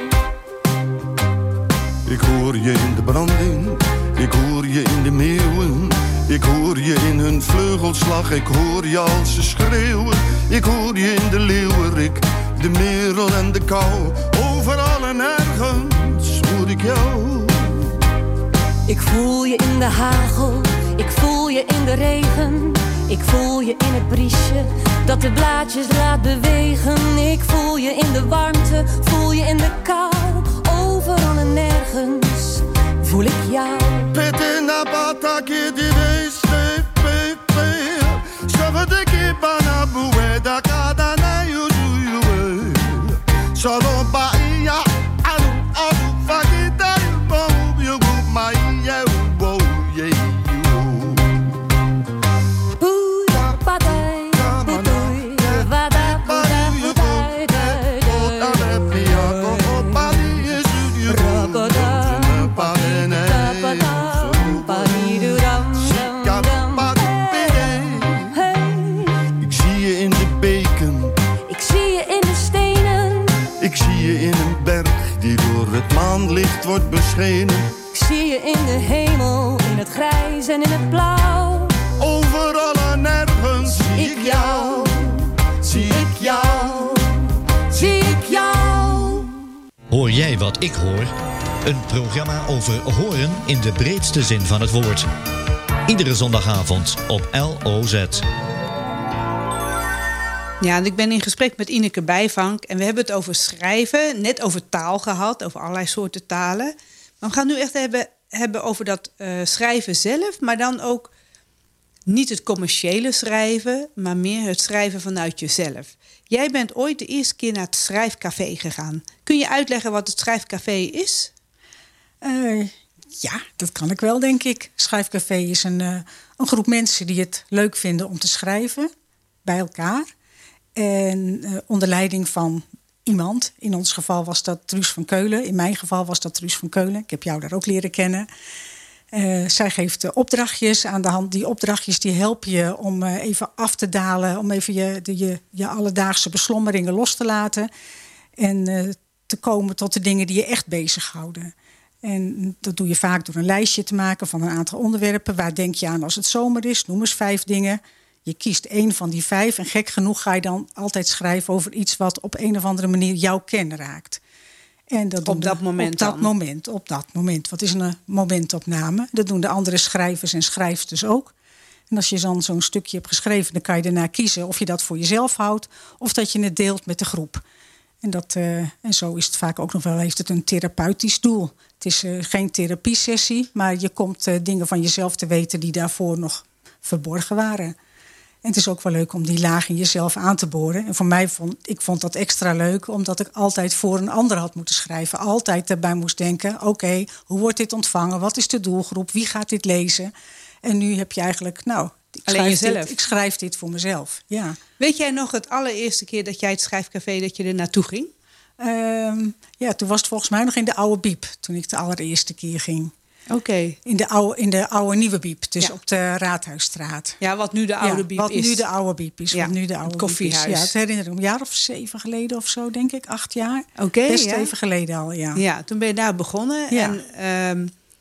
Ik hoor je in de branding, ik hoor je in de meeuwen. Ik hoor je in hun vleugelslag, ik hoor je als ze schreeuwen. Ik hoor je in de leeuwerik, de merel en de kou. Overal en ergens hoor ik jou. Ik voel je in de hagel, ik voel je in de regen. Ik voel je in het briesje dat de blaadjes laat bewegen. Ik voel je in de warmte, voel je in de kou. Overal en nergens voel ik jou. Petina pataki di veste pepe. Schavade ki bana buwe da kada na yuju. Salon ba ya alu alu fagita bo you my ya bo ye. Ik zie je in de beken, ik zie je in de stenen. ik zie je in een berg die door het maanlicht wordt beschenen. Ik zie je in de hemel, in het grijs en in het blauw. Overal en nergens zie ik jou, zie ik jou, zie ik jou. Hoor jij wat ik hoor? Een programma over horen in de breedste zin van het woord. Iedere zondagavond op LOZ. Ja, en ik ben in gesprek met Ineke Bijvank. En we hebben het over schrijven, net over taal gehad, over allerlei soorten talen. Maar we gaan nu echt hebben over dat schrijven zelf, maar dan ook niet het commerciële schrijven, maar meer het schrijven vanuit jezelf. Jij bent ooit de eerste keer naar het schrijfcafé gegaan. Kun je uitleggen wat het schrijfcafé is? Ja, dat kan ik wel, denk ik. Schrijfcafé is een groep mensen die het leuk vinden om te schrijven bij elkaar. En onder leiding van iemand. In ons geval was dat Truus van Keulen. In mijn geval was dat Truus van Keulen. Ik heb jou daar ook leren kennen. Zij geeft opdrachtjes aan de hand. Die opdrachtjes die helpen je om even af te dalen. Om even je alledaagse beslommeringen los te laten. En te komen tot de dingen die je echt bezighouden. En dat doe je vaak door een lijstje te maken van een aantal onderwerpen. Waar denk je aan als het zomer is? Noem eens 5 dingen. Je kiest 1 van die 5. En gek genoeg ga je dan altijd schrijven over iets wat op een of andere manier jouw ken raakt. En dat op dat moment. Wat is een momentopname? Dat doen de andere schrijvers en schrijfsters ook. En als je dan zo'n stukje hebt geschreven, dan kan je daarna kiezen of je dat voor jezelf houdt of dat je het deelt met de groep. En zo is het vaak ook nog wel, heeft het een therapeutisch doel. Het is geen therapiesessie, maar je komt dingen van jezelf te weten die daarvoor nog verborgen waren. En het is ook wel leuk om die laag in jezelf aan te boren. En voor mij vond dat extra leuk, omdat ik altijd voor een ander had moeten schrijven. Altijd daarbij moest denken, oké, hoe wordt dit ontvangen? Wat is de doelgroep? Wie gaat dit lezen? En nu heb je eigenlijk, ik schrijf dit voor mezelf. Ja. Weet jij nog het allereerste keer dat jij het schrijfcafé, dat je er naartoe ging? Toen was het volgens mij nog in de oude Biep, toen ik de allereerste keer ging. Oké. In de oude nieuwe Biep, dus op de Raadhuisstraat. Ja, wat nu de oude Biep is. Wat nu de oude Biep is. Ja, wat nu de oude het koffiehuis. Biep is. Ja, het herinner ik me, een jaar of 7 geleden of zo, denk ik. 8 jaar. Oké, best even geleden al, ja. Ja, toen ben je daar begonnen. Ja. En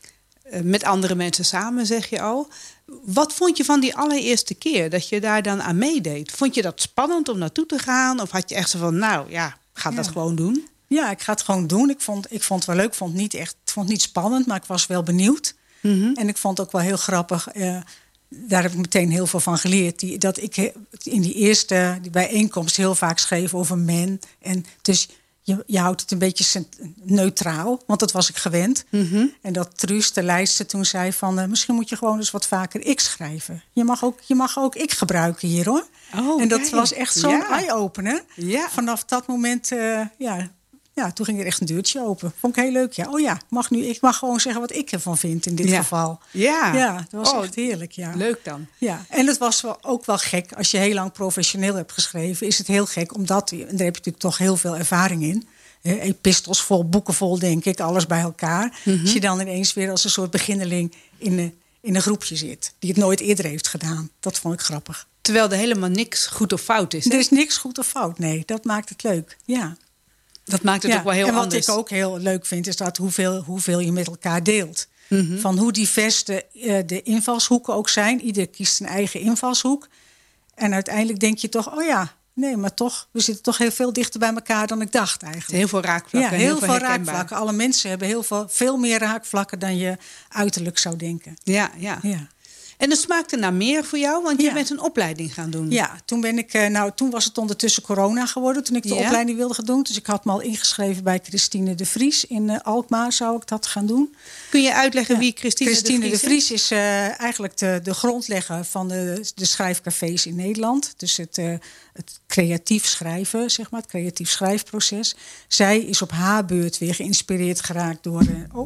met andere mensen samen, zeg je al. Wat vond je van die allereerste keer dat je daar dan aan meedeed? Vond je dat spannend om naartoe te gaan? Of had je echt zo van, ga dat gewoon doen? Ja, ik ga het gewoon doen. Ik vond het wel leuk. Ik vond het niet spannend, maar ik was wel benieuwd. Mm-hmm. En ik vond het ook wel heel grappig. Daar heb ik meteen heel veel van geleerd. Dat ik in die eerste bijeenkomst heel vaak schreef over men. En dus je houdt het een beetje neutraal, want dat was ik gewend. Mm-hmm. En dat Truus, de lijster, toen zei van... misschien moet je gewoon eens wat vaker ik schrijven. Je mag ook ik gebruiken hier, hoor. Oh, en dat was echt zo'n eye-opener. Ja. Vanaf dat moment, toen ging er echt een deurtje open. Vond ik heel leuk, ja. Oh ja, ik mag gewoon zeggen wat ik ervan vind in dit geval. Ja, dat was echt heerlijk, ja. Leuk dan. Ja, en het was ook wel gek. Als je heel lang professioneel hebt geschreven, is het heel gek. Omdat, en daar heb je natuurlijk toch heel veel ervaring in. Epistels vol, boeken vol, denk ik. Alles bij elkaar. Mm-hmm. Als je dan ineens weer als een soort beginneling in een groepje zit. Die het nooit eerder heeft gedaan. Dat vond ik grappig. Terwijl er helemaal niks goed of fout is. Hè? Er is niks goed of fout, nee. Dat maakt het leuk, ja. Dat maakt het ook wel heel anders. En wat ik ook heel leuk vind, is dat hoeveel je met elkaar deelt. Mm-hmm. Van hoe divers de invalshoeken ook zijn. Ieder kiest zijn eigen invalshoek. En uiteindelijk denk je toch, maar toch, we zitten toch heel veel dichter bij elkaar dan ik dacht eigenlijk. Heel veel raakvlakken. Ja, heel veel raakvlakken. Alle mensen hebben veel meer raakvlakken dan je uiterlijk zou denken. Ja. En het smaakte naar meer voor jou, want je bent een opleiding gaan doen. Ja, toen was het ondertussen corona geworden, toen ik de opleiding wilde gaan doen. Dus ik had me al ingeschreven bij Christine de Vries. In Alkmaar zou ik dat gaan doen. Kun je uitleggen wie Christine de Vries is? Christine de Vries is eigenlijk de grondlegger van de schrijfcafés in Nederland. Dus het creatief schrijven, zeg maar, het creatief schrijfproces. Zij is op haar beurt weer geïnspireerd geraakt door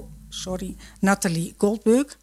Nathalie Goldberg.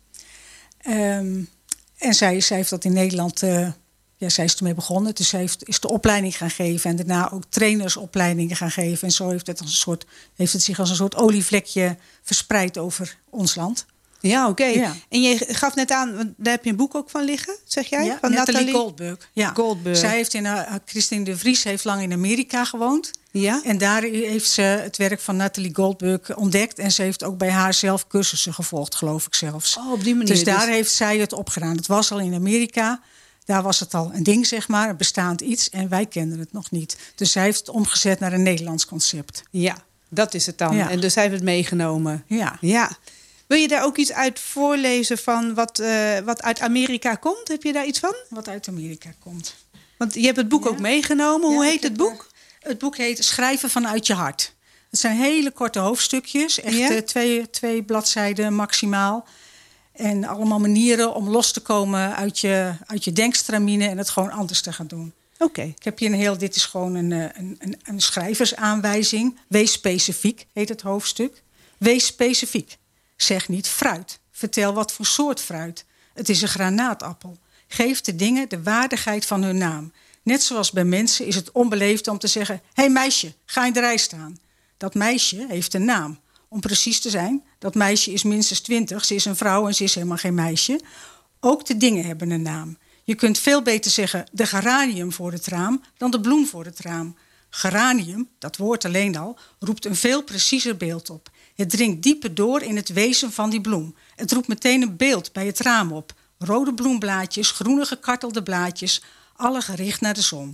En zij heeft dat in Nederland, zij is ermee begonnen. Dus zij is de opleiding gaan geven en daarna ook trainersopleidingen gaan geven. En zo heeft het zich als een soort olievlekje verspreid over ons land. Ja, oké. Ja. En je gaf net aan, daar heb je een boek ook van liggen, zeg jij? Ja, van Nathalie Goldberg. Ja. Goldberg. Zij heeft Christine de Vries heeft lang in Amerika gewoond. Ja? En daar heeft ze het werk van Nathalie Goldberg ontdekt. En ze heeft ook bij haar zelf cursussen gevolgd, geloof ik zelfs. Oh, op die manier. Dus daar heeft zij het opgedaan. Het was al in Amerika. Daar was het al een ding, zeg maar, een bestaand iets. En wij kenden het nog niet. Dus zij heeft het omgezet naar een Nederlands concept. Ja, dat is het dan. Ja. En dus zij heeft het meegenomen. Ja. Wil je daar ook iets uit voorlezen van wat uit Amerika komt? Heb je daar iets van? Wat uit Amerika komt. Want je hebt het boek ook meegenomen. Hoe heet het boek? Het boek heet Schrijven vanuit je hart. Het zijn hele korte hoofdstukjes. Echt 2 bladzijden maximaal. En allemaal manieren om los te komen uit je denkstramine en het gewoon anders te gaan doen. Oké. Ik heb hier dit is gewoon een schrijversaanwijzing. Wees specifiek, heet het hoofdstuk. Wees specifiek. Zeg niet fruit. Vertel wat voor soort fruit. Het is een granaatappel. Geef de dingen de waardigheid van hun naam. Net zoals bij mensen is het onbeleefd om te zeggen... Hé meisje, ga in de rij staan. Dat meisje heeft een naam. Om precies te zijn, dat meisje is minstens 20. Ze is een vrouw en ze is helemaal geen meisje. Ook de dingen hebben een naam. Je kunt veel beter zeggen de geranium voor het raam... dan de bloem voor het raam. Geranium, dat woord alleen al, roept een veel preciezer beeld op. Het dringt dieper door in het wezen van die bloem. Het roept meteen een beeld bij het raam op. Rode bloemblaadjes, groene gekartelde blaadjes... alle gericht naar de zon.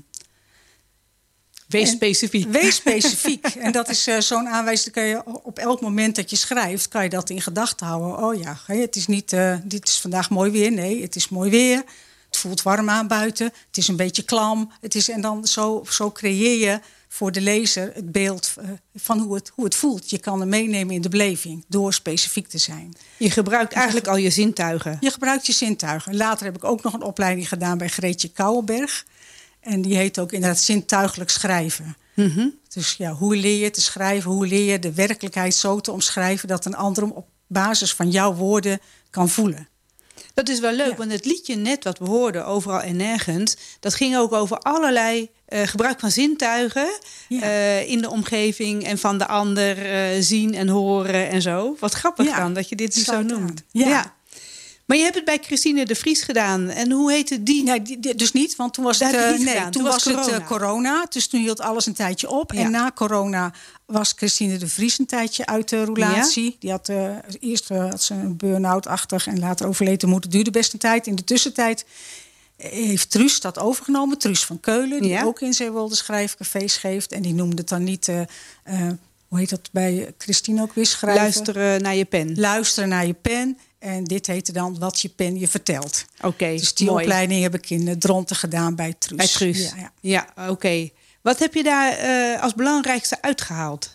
Wees specifiek. Wees specifiek. En dat is zo'n aanwijzing. Kan je op elk moment dat je schrijft, kan je dat in gedachten houden. Oh ja, het is niet, dit is vandaag mooi weer. Nee, het is mooi weer. Het voelt warm aan buiten. Het is een beetje klam. En dan zo creëer je voor de lezer het beeld van hoe het voelt. Je kan hem meenemen in de beleving door specifiek te zijn. Je gebruikt eigenlijk al je zintuigen. Je gebruikt je zintuigen. Later heb ik ook nog een opleiding gedaan bij Greetje Kouwenberg. En die heet ook inderdaad zintuigelijk schrijven. Mm-hmm. Dus ja, hoe leer je te schrijven? Hoe leer je de werkelijkheid zo te omschrijven... dat een ander hem op basis van jouw woorden kan voelen? Dat is wel leuk, want het liedje net wat we hoorden, Overal en Nergens... dat ging ook over allerlei gebruik van zintuigen... in de omgeving en van de ander zien en horen en zo. Wat grappig dan, dat je dit zo noemt. Ja. Maar je hebt het bij Christine de Vries gedaan. En hoe heette die? Nee, dus niet, want toen was het corona. Dus toen hield alles een tijdje op. Ja. En na corona was Christine de Vries een tijdje uit de roulatie. Ja. Die had eerst had ze een burn-out-achtig en later overleden moeten. Duurde best een tijd. In de tussentijd heeft Truus dat overgenomen. Truus van Keulen, die ook in Zeewolde schrijfcafés geeft. En die noemde het dan niet... hoe heet dat bij Christine ook weer schrijven? Luisteren naar je pen. Luisteren naar je pen. En dit heette dan Wat je pen je vertelt. Oké, dus die opleiding heb ik in Dronten gedaan bij Truus. Bij Truus, ja oké. Wat heb je daar als belangrijkste uitgehaald?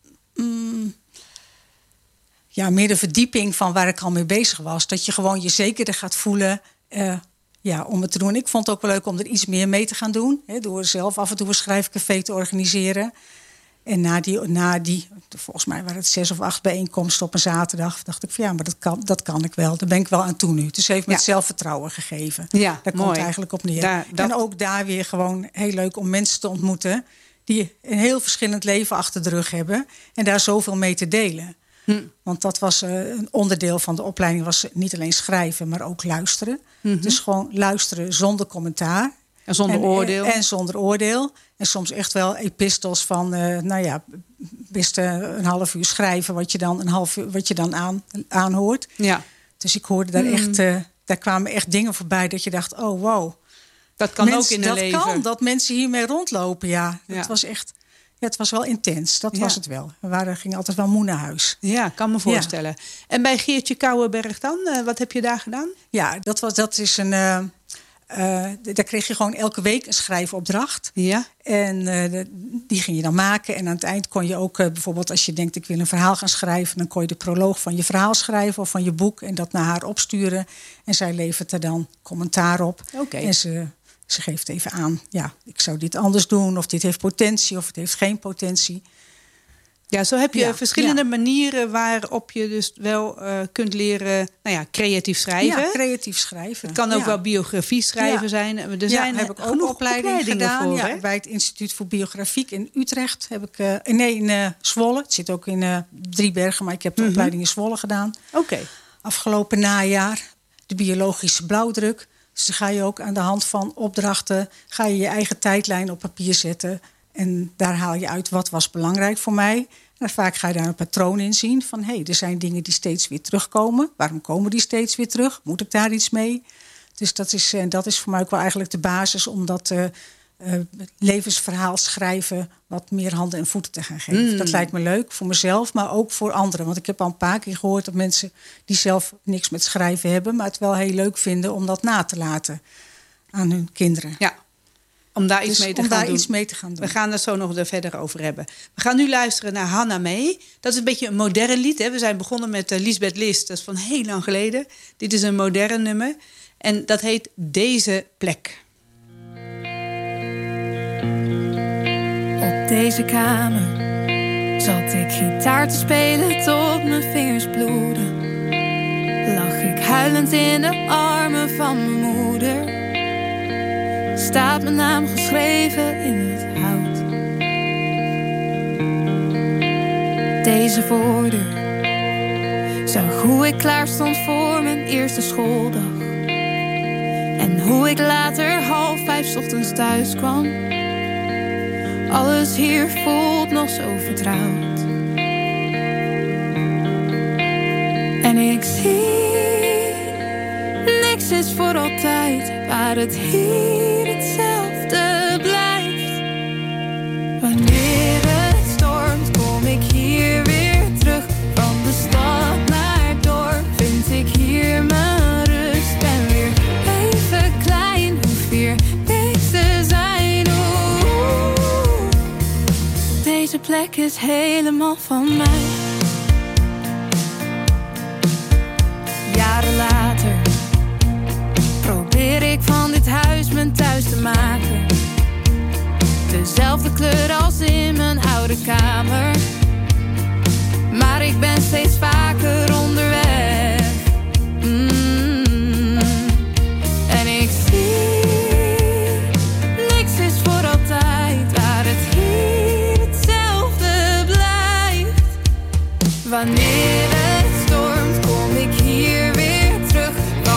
Meer de verdieping van waar ik al mee bezig was. Dat je gewoon je zekerder gaat voelen om het te doen. Ik vond het ook wel leuk om er iets meer mee te gaan doen. Door zelf af en toe een schrijfcafé te organiseren. En na die, volgens mij waren het 6 of 8 bijeenkomsten op een zaterdag, dacht ik van maar dat kan ik wel. Daar ben ik wel aan toe nu. Dus heeft me het zelfvertrouwen gegeven. Ja, daar komt het eigenlijk op neer. En ook daar weer gewoon heel leuk om mensen te ontmoeten die een heel verschillend leven achter de rug hebben. En daar zoveel mee te delen. Want dat was een onderdeel van de opleiding, was niet alleen schrijven, maar ook luisteren. Dus gewoon luisteren zonder commentaar. En zonder oordeel. En zonder oordeel. En soms echt wel epistels van, best een half uur schrijven wat je dan aanhoort. Ja. Dus ik hoorde daar echt, daar kwamen echt dingen voorbij dat je dacht, oh wow. Dat kan ook in een leven. Dat kan, dat mensen hiermee rondlopen, Dat was echt, het was wel intens, dat was het wel. We gingen altijd wel moe naar huis. Ja, kan me voorstellen. Ja. En bij Geertje Kouwenberg dan, wat heb je daar gedaan? Ja, dat is een... daar kreeg je gewoon elke week een schrijfopdracht. Ja. En die ging je dan maken. En aan het eind kon je ook bijvoorbeeld als je denkt ik wil een verhaal gaan schrijven, dan kon je de proloog van je verhaal schrijven of van je boek en dat naar haar opsturen. En zij levert er dan commentaar op. Okay. En ze geeft even aan, ik zou dit anders doen, of dit heeft potentie of het heeft geen potentie. Ja, zo heb je verschillende manieren waarop je dus wel kunt leren creatief schrijven. Ja, creatief schrijven. Het kan ook wel biografie schrijven zijn. Er zijn heb ik ook opleidingen gedaan. Voor, bij het Instituut voor Biografiek in Utrecht heb ik... in Zwolle. Het zit ook in Driebergen, maar ik heb de opleiding in Zwolle gedaan. Okay. Afgelopen najaar. De biologische blauwdruk. Dus dan ga je ook aan de hand van opdrachten, ga je eigen tijdlijn op papier zetten. En daar haal je uit wat was belangrijk voor mij. En vaak ga je daar een patroon in zien van er zijn dingen die steeds weer terugkomen. Waarom komen die steeds weer terug? Moet ik daar iets mee? Dus dat is voor mij ook wel eigenlijk de basis om dat levensverhaal schrijven wat meer handen en voeten te gaan geven. Dat lijkt me leuk voor mezelf, maar ook voor anderen. Want ik heb al een paar keer gehoord dat mensen die zelf niks met schrijven hebben, maar het wel heel leuk vinden om dat na te laten aan hun kinderen. Ja. Om daar iets mee te gaan doen. We gaan er zo nog verder over hebben. We gaan nu luisteren naar Hanna Mee. Dat is een beetje een modern lied. Hè? We zijn begonnen met Liesbeth List. Dat is van heel lang geleden. Dit is een modern nummer. En dat heet Deze Plek. Op deze kamer zat ik gitaar te spelen tot mijn vingers bloeden. Lag ik huilend in de armen van mijn moeder. Staat mijn naam geschreven in het hout. Deze voordeur zag hoe ik klaar stond voor mijn eerste schooldag. En hoe ik later 4:30 ochtends thuis kwam. Alles hier voelt nog zo vertrouwd. En ik zie, niks is voor altijd, waar het hier hetzelfde blijft. Wanneer het stormt, kom ik hier weer terug. Van de stad naar het dorp vind ik hier mijn rust. Ben weer even klein, hoef hier niks te zijn. Oeh, deze plek is helemaal van mij. Jaren later probeer ik van dit huis mijn thuis te maken. Dezelfde kleur als in mijn oude kamer. Maar ik ben steeds vaker onderweg. En ik zie, niks is voor altijd, waar het hier hetzelfde blijft. Wanneer het stormt, kom ik hier weer terug.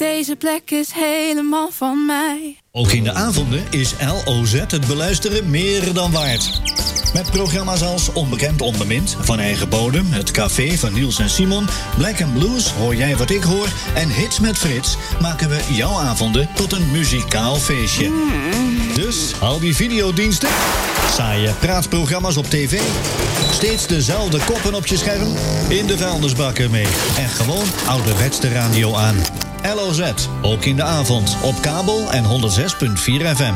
Deze plek is helemaal van mij. Ook in de avonden is LOZ het beluisteren meer dan waard. Met programma's als Onbekend Onbemind, Van Eigen Bodem, Het Café van Niels en Simon, Black & Blues, Hoor jij wat ik hoor en Hits met Frits maken we jouw avonden tot een muzikaal feestje. Dus al die videodiensten, saaie praatprogramma's op tv, steeds dezelfde koppen op je scherm, in de vuilnisbakken mee en gewoon ouderwets de radio aan. LOZ, ook in de avond, op kabel en 106.4 FM.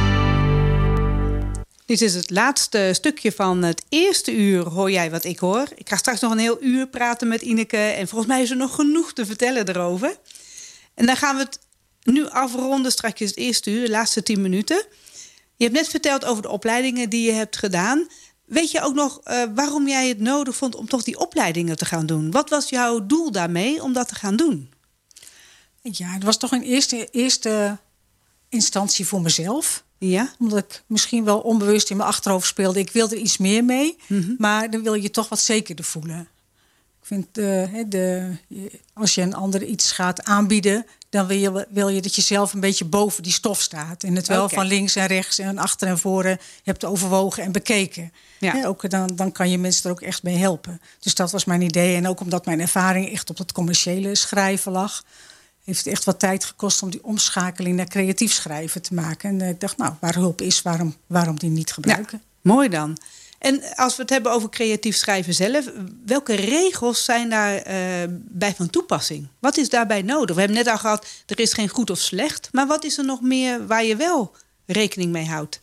Dit is het laatste stukje van het eerste uur Hoor jij wat ik hoor. Ik ga straks nog een heel uur praten met Ineke. En volgens mij is er nog genoeg te vertellen erover. En dan gaan we het nu afronden, straks het eerste uur, de laatste 10 minuten. Je hebt net verteld over de opleidingen die je hebt gedaan. Weet je ook nog waarom jij het nodig vond om toch die opleidingen te gaan doen? Wat was jouw doel daarmee om dat te gaan doen? Ja, het was toch in eerste instantie voor mezelf. Ja? Omdat ik misschien wel onbewust in mijn achterhoofd speelde. Ik wil er iets meer mee, maar dan wil je toch wat zekerder voelen. Ik vind, als je een ander iets gaat aanbieden, dan wil je dat je zelf een beetje boven die stof staat. En het wel van links en rechts en achter en voren hebt overwogen en bekeken. Ja. Ook dan kan je mensen er ook echt mee helpen. Dus dat was mijn idee. En ook omdat mijn ervaring echt op het commerciële schrijven lag, heeft het echt wat tijd gekost om die omschakeling naar creatief schrijven te maken. En ik dacht, nou, waar hulp is, waarom die niet gebruiken? Ja, mooi dan. En als we het hebben over creatief schrijven zelf, welke regels zijn daar bij van toepassing? Wat is daarbij nodig? We hebben net al gehad, er is geen goed of slecht. Maar wat is er nog meer waar je wel rekening mee houdt?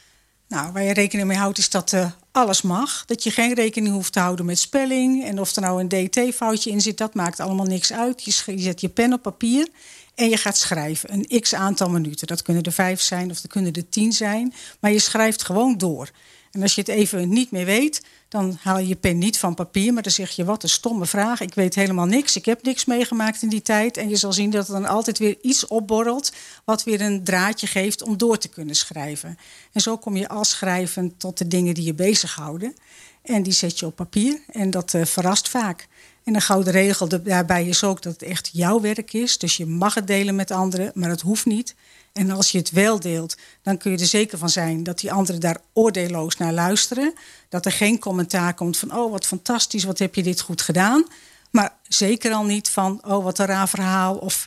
Nou, waar je rekening mee houdt is dat alles mag. Dat je geen rekening hoeft te houden met spelling. En of er nou een DT-foutje in zit, dat maakt allemaal niks uit. Je zet je pen op papier en je gaat schrijven. Een x-aantal minuten. Dat kunnen er 5 zijn of dat kunnen er 10 zijn. Maar je schrijft gewoon door. En als je het even niet meer weet, dan haal je je pen niet van papier, maar dan zeg je, wat een stomme vraag. Ik weet helemaal niks. Ik heb niks meegemaakt in die tijd. En je zal zien dat er dan altijd weer iets opborrelt wat weer een draadje geeft om door te kunnen schrijven. En zo kom je al schrijvend tot de dingen die je bezighouden. En die zet je op papier en dat verrast vaak. En een gouden regel daarbij is ook dat het echt jouw werk is. Dus je mag het delen met anderen, maar het hoeft niet. En als je het wel deelt, dan kun je er zeker van zijn dat die anderen daar oordeelloos naar luisteren. Dat er geen commentaar komt van, oh wat fantastisch, wat heb je dit goed gedaan. Maar zeker al niet van, oh wat een raar verhaal of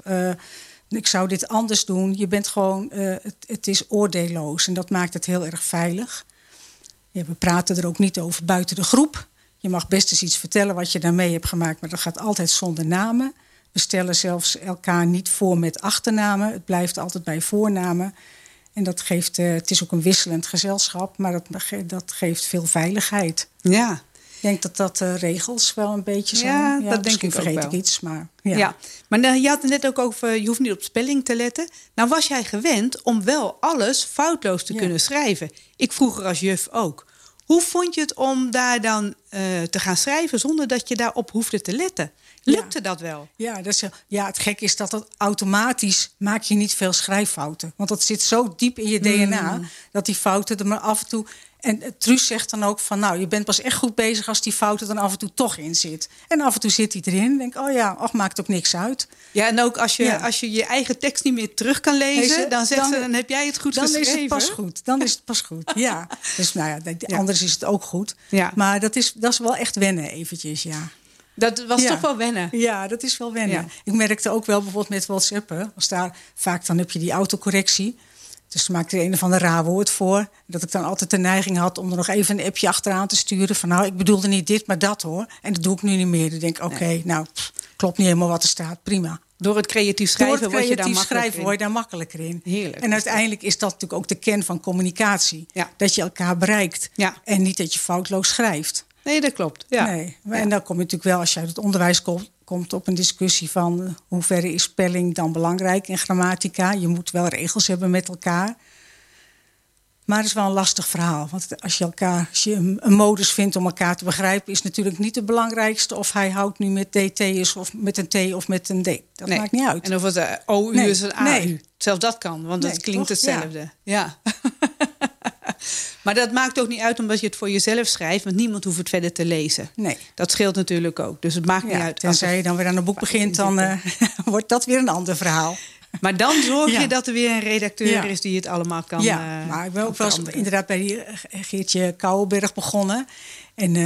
ik zou dit anders doen. Je bent gewoon, het is oordeelloos en dat maakt het heel erg veilig. Ja, we praten er ook niet over buiten de groep. Je mag best eens iets vertellen wat je daarmee hebt gemaakt, maar dat gaat altijd zonder namen. We stellen zelfs elkaar niet voor met achternamen. Het blijft altijd bij voornamen. En dat geeft, het is ook een wisselend gezelschap, maar dat geeft veel veiligheid. Ja. Ik denk dat regels wel een beetje zijn. Ja, dat denk ik vergeet ook wel. ik iets, maar ja. Maar je had het net ook over, je hoeft niet op spelling te letten. Nou was jij gewend om wel alles foutloos te kunnen schrijven. Ik vroeger als juf ook. Hoe vond je het om daar dan te gaan schrijven zonder dat je daarop hoefde te letten? Lukte dat wel? Ja, het gek is dat het automatisch maak je niet veel schrijffouten. Want dat zit zo diep in je DNA dat die fouten er maar af en toe. En Truus zegt dan ook van, nou, je bent pas echt goed bezig als die fouten er af en toe toch in zit. En af en toe zit hij erin. Denk, oh ja, maakt ook niks uit. Ja, en ook als je je eigen tekst niet meer terug kan lezen, dan heb jij het goed geschreven. Dan is het pas goed. Dan is het pas goed, ja. Dus nou ja, anders is het ook goed. Ja. Maar dat is wel echt wennen eventjes, ja. Dat was toch wel wennen? Ja, dat is wel wennen. Ja. Ik merkte ook wel bijvoorbeeld met WhatsApp. Als daar, vaak dan heb je die autocorrectie. Dus dan maakte er een of ander raar woord voor. Dat ik dan altijd de neiging had om er nog even een appje achteraan te sturen. Van nou, ik bedoelde niet dit, maar dat hoor. En dat doe ik nu niet meer. Dan denk ik, oké, klopt niet helemaal wat er staat. Prima. Door het creatief schrijven word je daar makkelijker in. Heerlijk. En uiteindelijk is dat natuurlijk ook de kern van communicatie. Ja. Dat je elkaar bereikt. Ja. En niet dat je foutloos schrijft. Nee, dat klopt. Ja. Nee. En dan kom je natuurlijk wel, als je uit het onderwijs komt op een discussie van hoe ver is spelling dan belangrijk in grammatica. Je moet wel regels hebben met elkaar. Maar het is wel een lastig verhaal. Want als je een modus vindt om elkaar te begrijpen, is natuurlijk niet het belangrijkste of hij houdt nu met DT is of met een T of met een D. Dat maakt niet uit. En of het OU is een AU. Zelfs dat kan, want het klinkt hetzelfde. Ja. Maar dat maakt ook niet uit omdat je het voor jezelf schrijft, want niemand hoeft het verder te lezen. Nee. Dat scheelt natuurlijk ook. Dus het maakt niet uit. Tenzij je dan weer aan een boek begint, dan wordt dat weer een ander verhaal. Maar dan zorg je dat er weer een redacteur is die het allemaal kan. Ja, maar ik ben ook wel eens inderdaad bij die Geertje Kouwenberg begonnen. En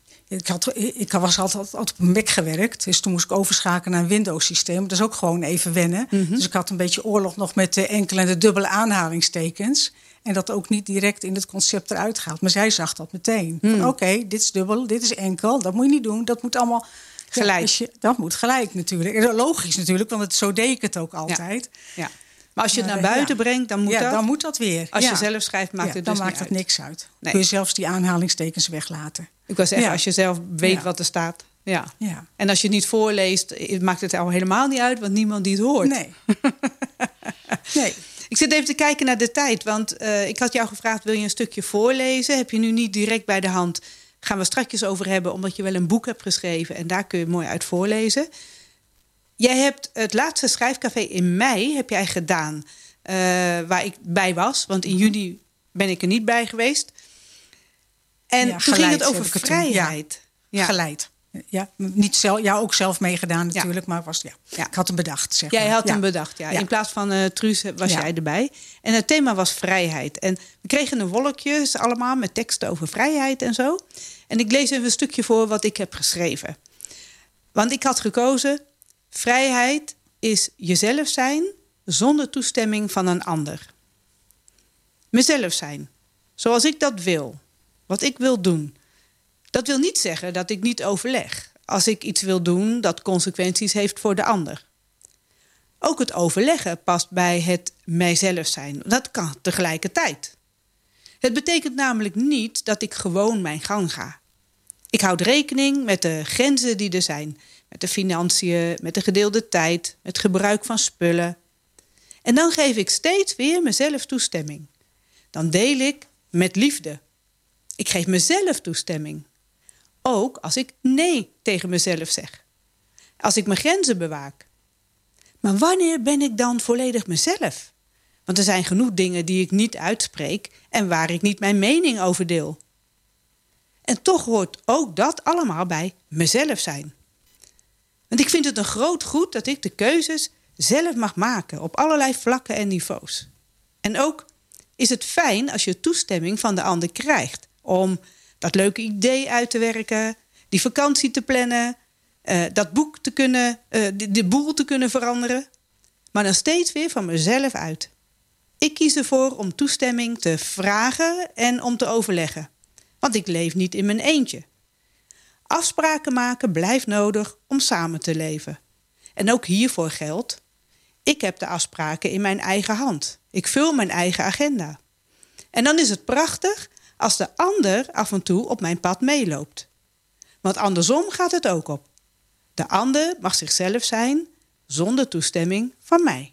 ik was altijd op een Mac gewerkt. Dus toen moest ik overschakelen naar een Windows-systeem. Dat is ook gewoon even wennen. Mhm. Dus ik had een beetje oorlog nog met de enkele en de dubbele aanhalingstekens. En dat ook niet direct in het concept eruit gehaald. Maar zij zag dat meteen. Oké, dit is dubbel, dit is enkel. Dat moet je niet doen. Dat moet allemaal gelijk. Dat moet gelijk natuurlijk. En logisch natuurlijk, want zo deed ik het ook altijd. Ja. Maar als je het naar buiten brengt, dan moet dat. Dan moet dat weer. Als je zelf schrijft, maakt het dan dus maakt niet dat uit. niks uit. Nee. Kun je zelfs die aanhalingstekens weglaten. Ik wou zeggen, als je zelf weet wat er staat. Ja. En als je het niet voorleest, maakt het al helemaal niet uit, want niemand die het hoort. Nee. Nee. Ik zit even te kijken naar de tijd, want ik had jou gevraagd, wil je een stukje voorlezen? Heb je nu niet direct bij de hand. Gaan we straks over hebben, omdat je wel een boek hebt geschreven en daar kun je mooi uit voorlezen. Jij hebt het laatste schrijfcafé in mei heb jij gedaan, waar ik bij was, want in juni ben ik er niet bij geweest. En toen ging het over vrijheid. Geleid. Ja, ook zelf meegedaan natuurlijk, maar ik had hem bedacht. Zeg maar. Jij had hem bedacht, ja. In plaats van Truus was jij erbij. En het thema was vrijheid. En we kregen een wolkjes allemaal met teksten over vrijheid en zo. En ik lees even een stukje voor wat ik heb geschreven. Want ik had gekozen, vrijheid is jezelf zijn zonder toestemming van een ander. Mezelf zijn, zoals ik dat wil. Wat ik wil doen. Dat wil niet zeggen dat ik niet overleg. Als ik iets wil doen dat consequenties heeft voor de ander. Ook het overleggen past bij het mijzelf zijn. Dat kan tegelijkertijd. Het betekent namelijk niet dat ik gewoon mijn gang ga. Ik houd rekening met de grenzen die er zijn. Met de financiën, met de gedeelde tijd, het gebruik van spullen. En dan geef ik steeds weer mezelf toestemming. Dan deel ik met liefde. Ik geef mezelf toestemming. Ook als ik nee tegen mezelf zeg. Als ik mijn grenzen bewaak. Maar wanneer ben ik dan volledig mezelf? Want er zijn genoeg dingen die ik niet uitspreek en waar ik niet mijn mening over deel. En toch hoort ook dat allemaal bij mezelf zijn. Want ik vind het een groot goed dat ik de keuzes zelf mag maken op allerlei vlakken en niveaus. En ook is het fijn als je toestemming van de ander krijgt om dat leuke idee uit te werken, die vakantie te plannen, dat boek te kunnen, de boel te kunnen veranderen. Maar dan steeds weer van mezelf uit. Ik kies ervoor om toestemming te vragen en om te overleggen. Want ik leef niet in mijn eentje. Afspraken maken blijft nodig om samen te leven. En ook hiervoor geldt, ik heb de afspraken in mijn eigen hand. Ik vul mijn eigen agenda. En dan is het prachtig als de ander af en toe op mijn pad meeloopt. Want andersom gaat het ook op. De ander mag zichzelf zijn zonder toestemming van mij.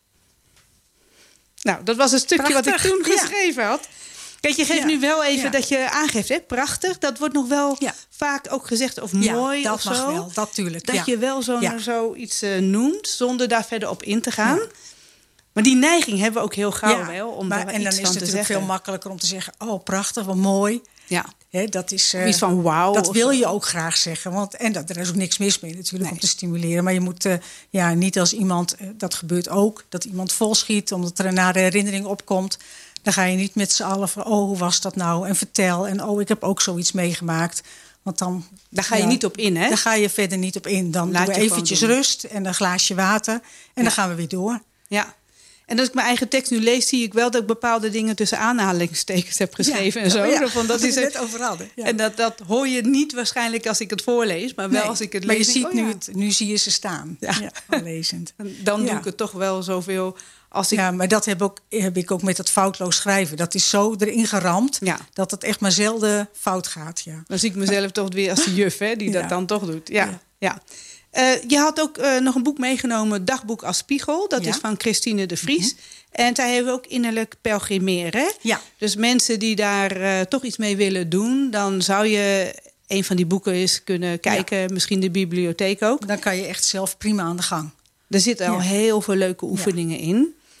Nou, dat was een stukje wat ik toen geschreven had. Kijk, je geeft nu wel even dat je aangeeft, hè? Prachtig. Dat wordt nog wel vaak ook gezegd of mooi dat of zo. Mag wel, dat tuurlijk. Dat je wel zoiets noemt zonder daar verder op in te gaan. Ja. Maar die neiging hebben we ook heel gauw wel om daar iets van te zeggen. En dan is het natuurlijk veel makkelijker om te zeggen, oh prachtig, wat mooi. Ja. He, dat is iets van wauw. Dat wil je ook graag zeggen. Er is ook niks mis mee natuurlijk om te stimuleren. Maar je moet niet als iemand, dat gebeurt ook, dat iemand volschiet omdat er een nare herinnering opkomt. Dan ga je niet met z'n allen van, hoe was dat nou? En vertel. En ik heb ook zoiets meegemaakt. Want dan... Daar ga je niet op in, hè? Daar ga je verder niet op in. Dan doen we eventjes rust en een glaasje water. En dan gaan we weer door. Ja. En als ik mijn eigen tekst nu lees, zie ik wel dat ik bepaalde dingen tussen aanhalingstekens heb geschreven en zo. Ja, dat is het overal. Ja. En dat hoor je niet waarschijnlijk als ik het voorlees, maar wel als ik het lees. Maar je ziet nu zie je ze staan. Ja, lezend. Dan doe ik het toch wel zoveel als ik... Ja, maar dat heb ik ook met het foutloos schrijven. Dat is zo erin geramd dat het echt maar zelden fout gaat. Ja. Dan zie ik mezelf toch weer als de juf, hè, die dat dan toch doet. Ja. Je had ook nog een boek meegenomen, Dagboek als Spiegel. Dat is van Christine de Vries. En zij heeft ook innerlijk pelgrimeren. Ja. Dus mensen die daar toch iets mee willen doen, dan zou je een van die boeken eens kunnen kijken. Misschien de bibliotheek ook. Dan kan je echt zelf prima aan de gang. Er zitten al heel veel leuke oefeningen in.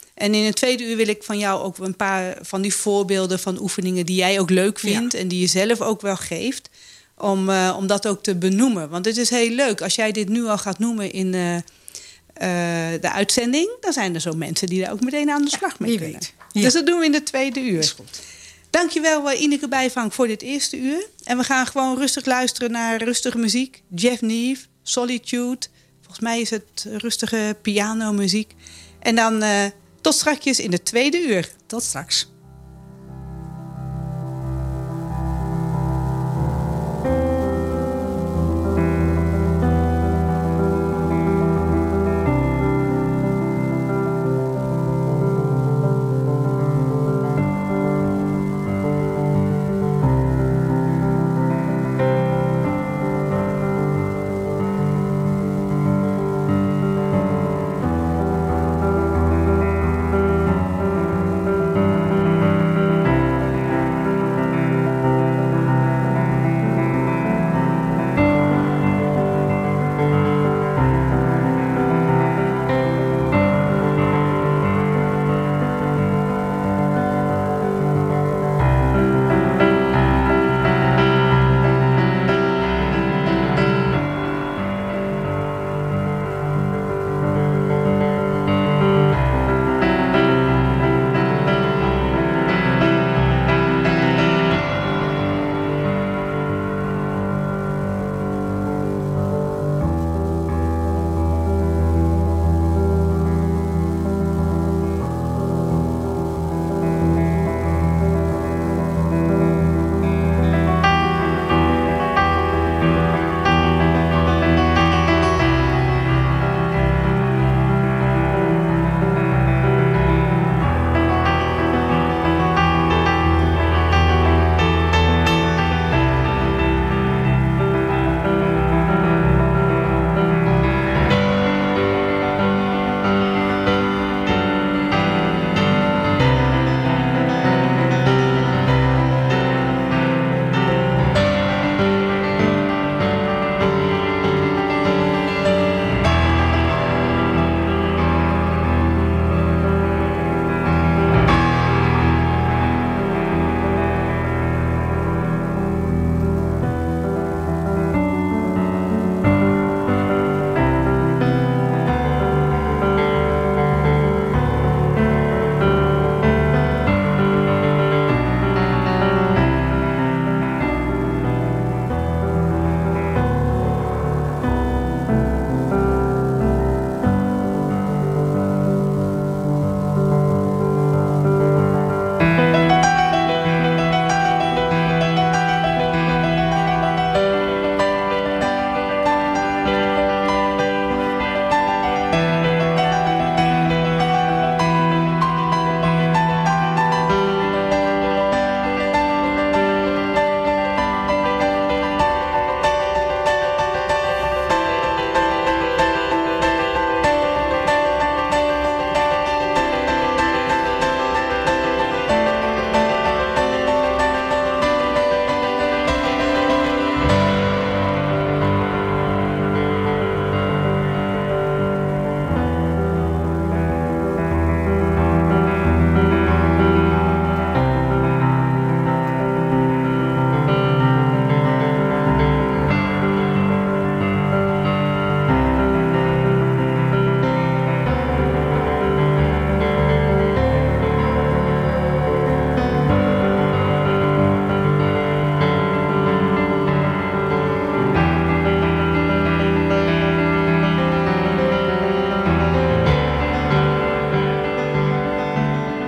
En in het tweede uur wil ik van jou ook een paar van die voorbeelden van oefeningen die jij ook leuk vindt en die je zelf ook wel geeft. Om dat ook te benoemen. Want het is heel leuk. Als jij dit nu al gaat noemen in de uitzending, dan zijn er zo mensen die daar ook meteen aan de slag mee kunnen. Weet. Ja. Dus dat doen we in het tweede uur. Is goed. Dankjewel Ineke Bijvank voor dit eerste uur. En we gaan gewoon rustig luisteren naar rustige muziek. Jeff Neve, Solitude. Volgens mij is het rustige pianomuziek. En dan tot strakjes in het tweede uur. Tot straks.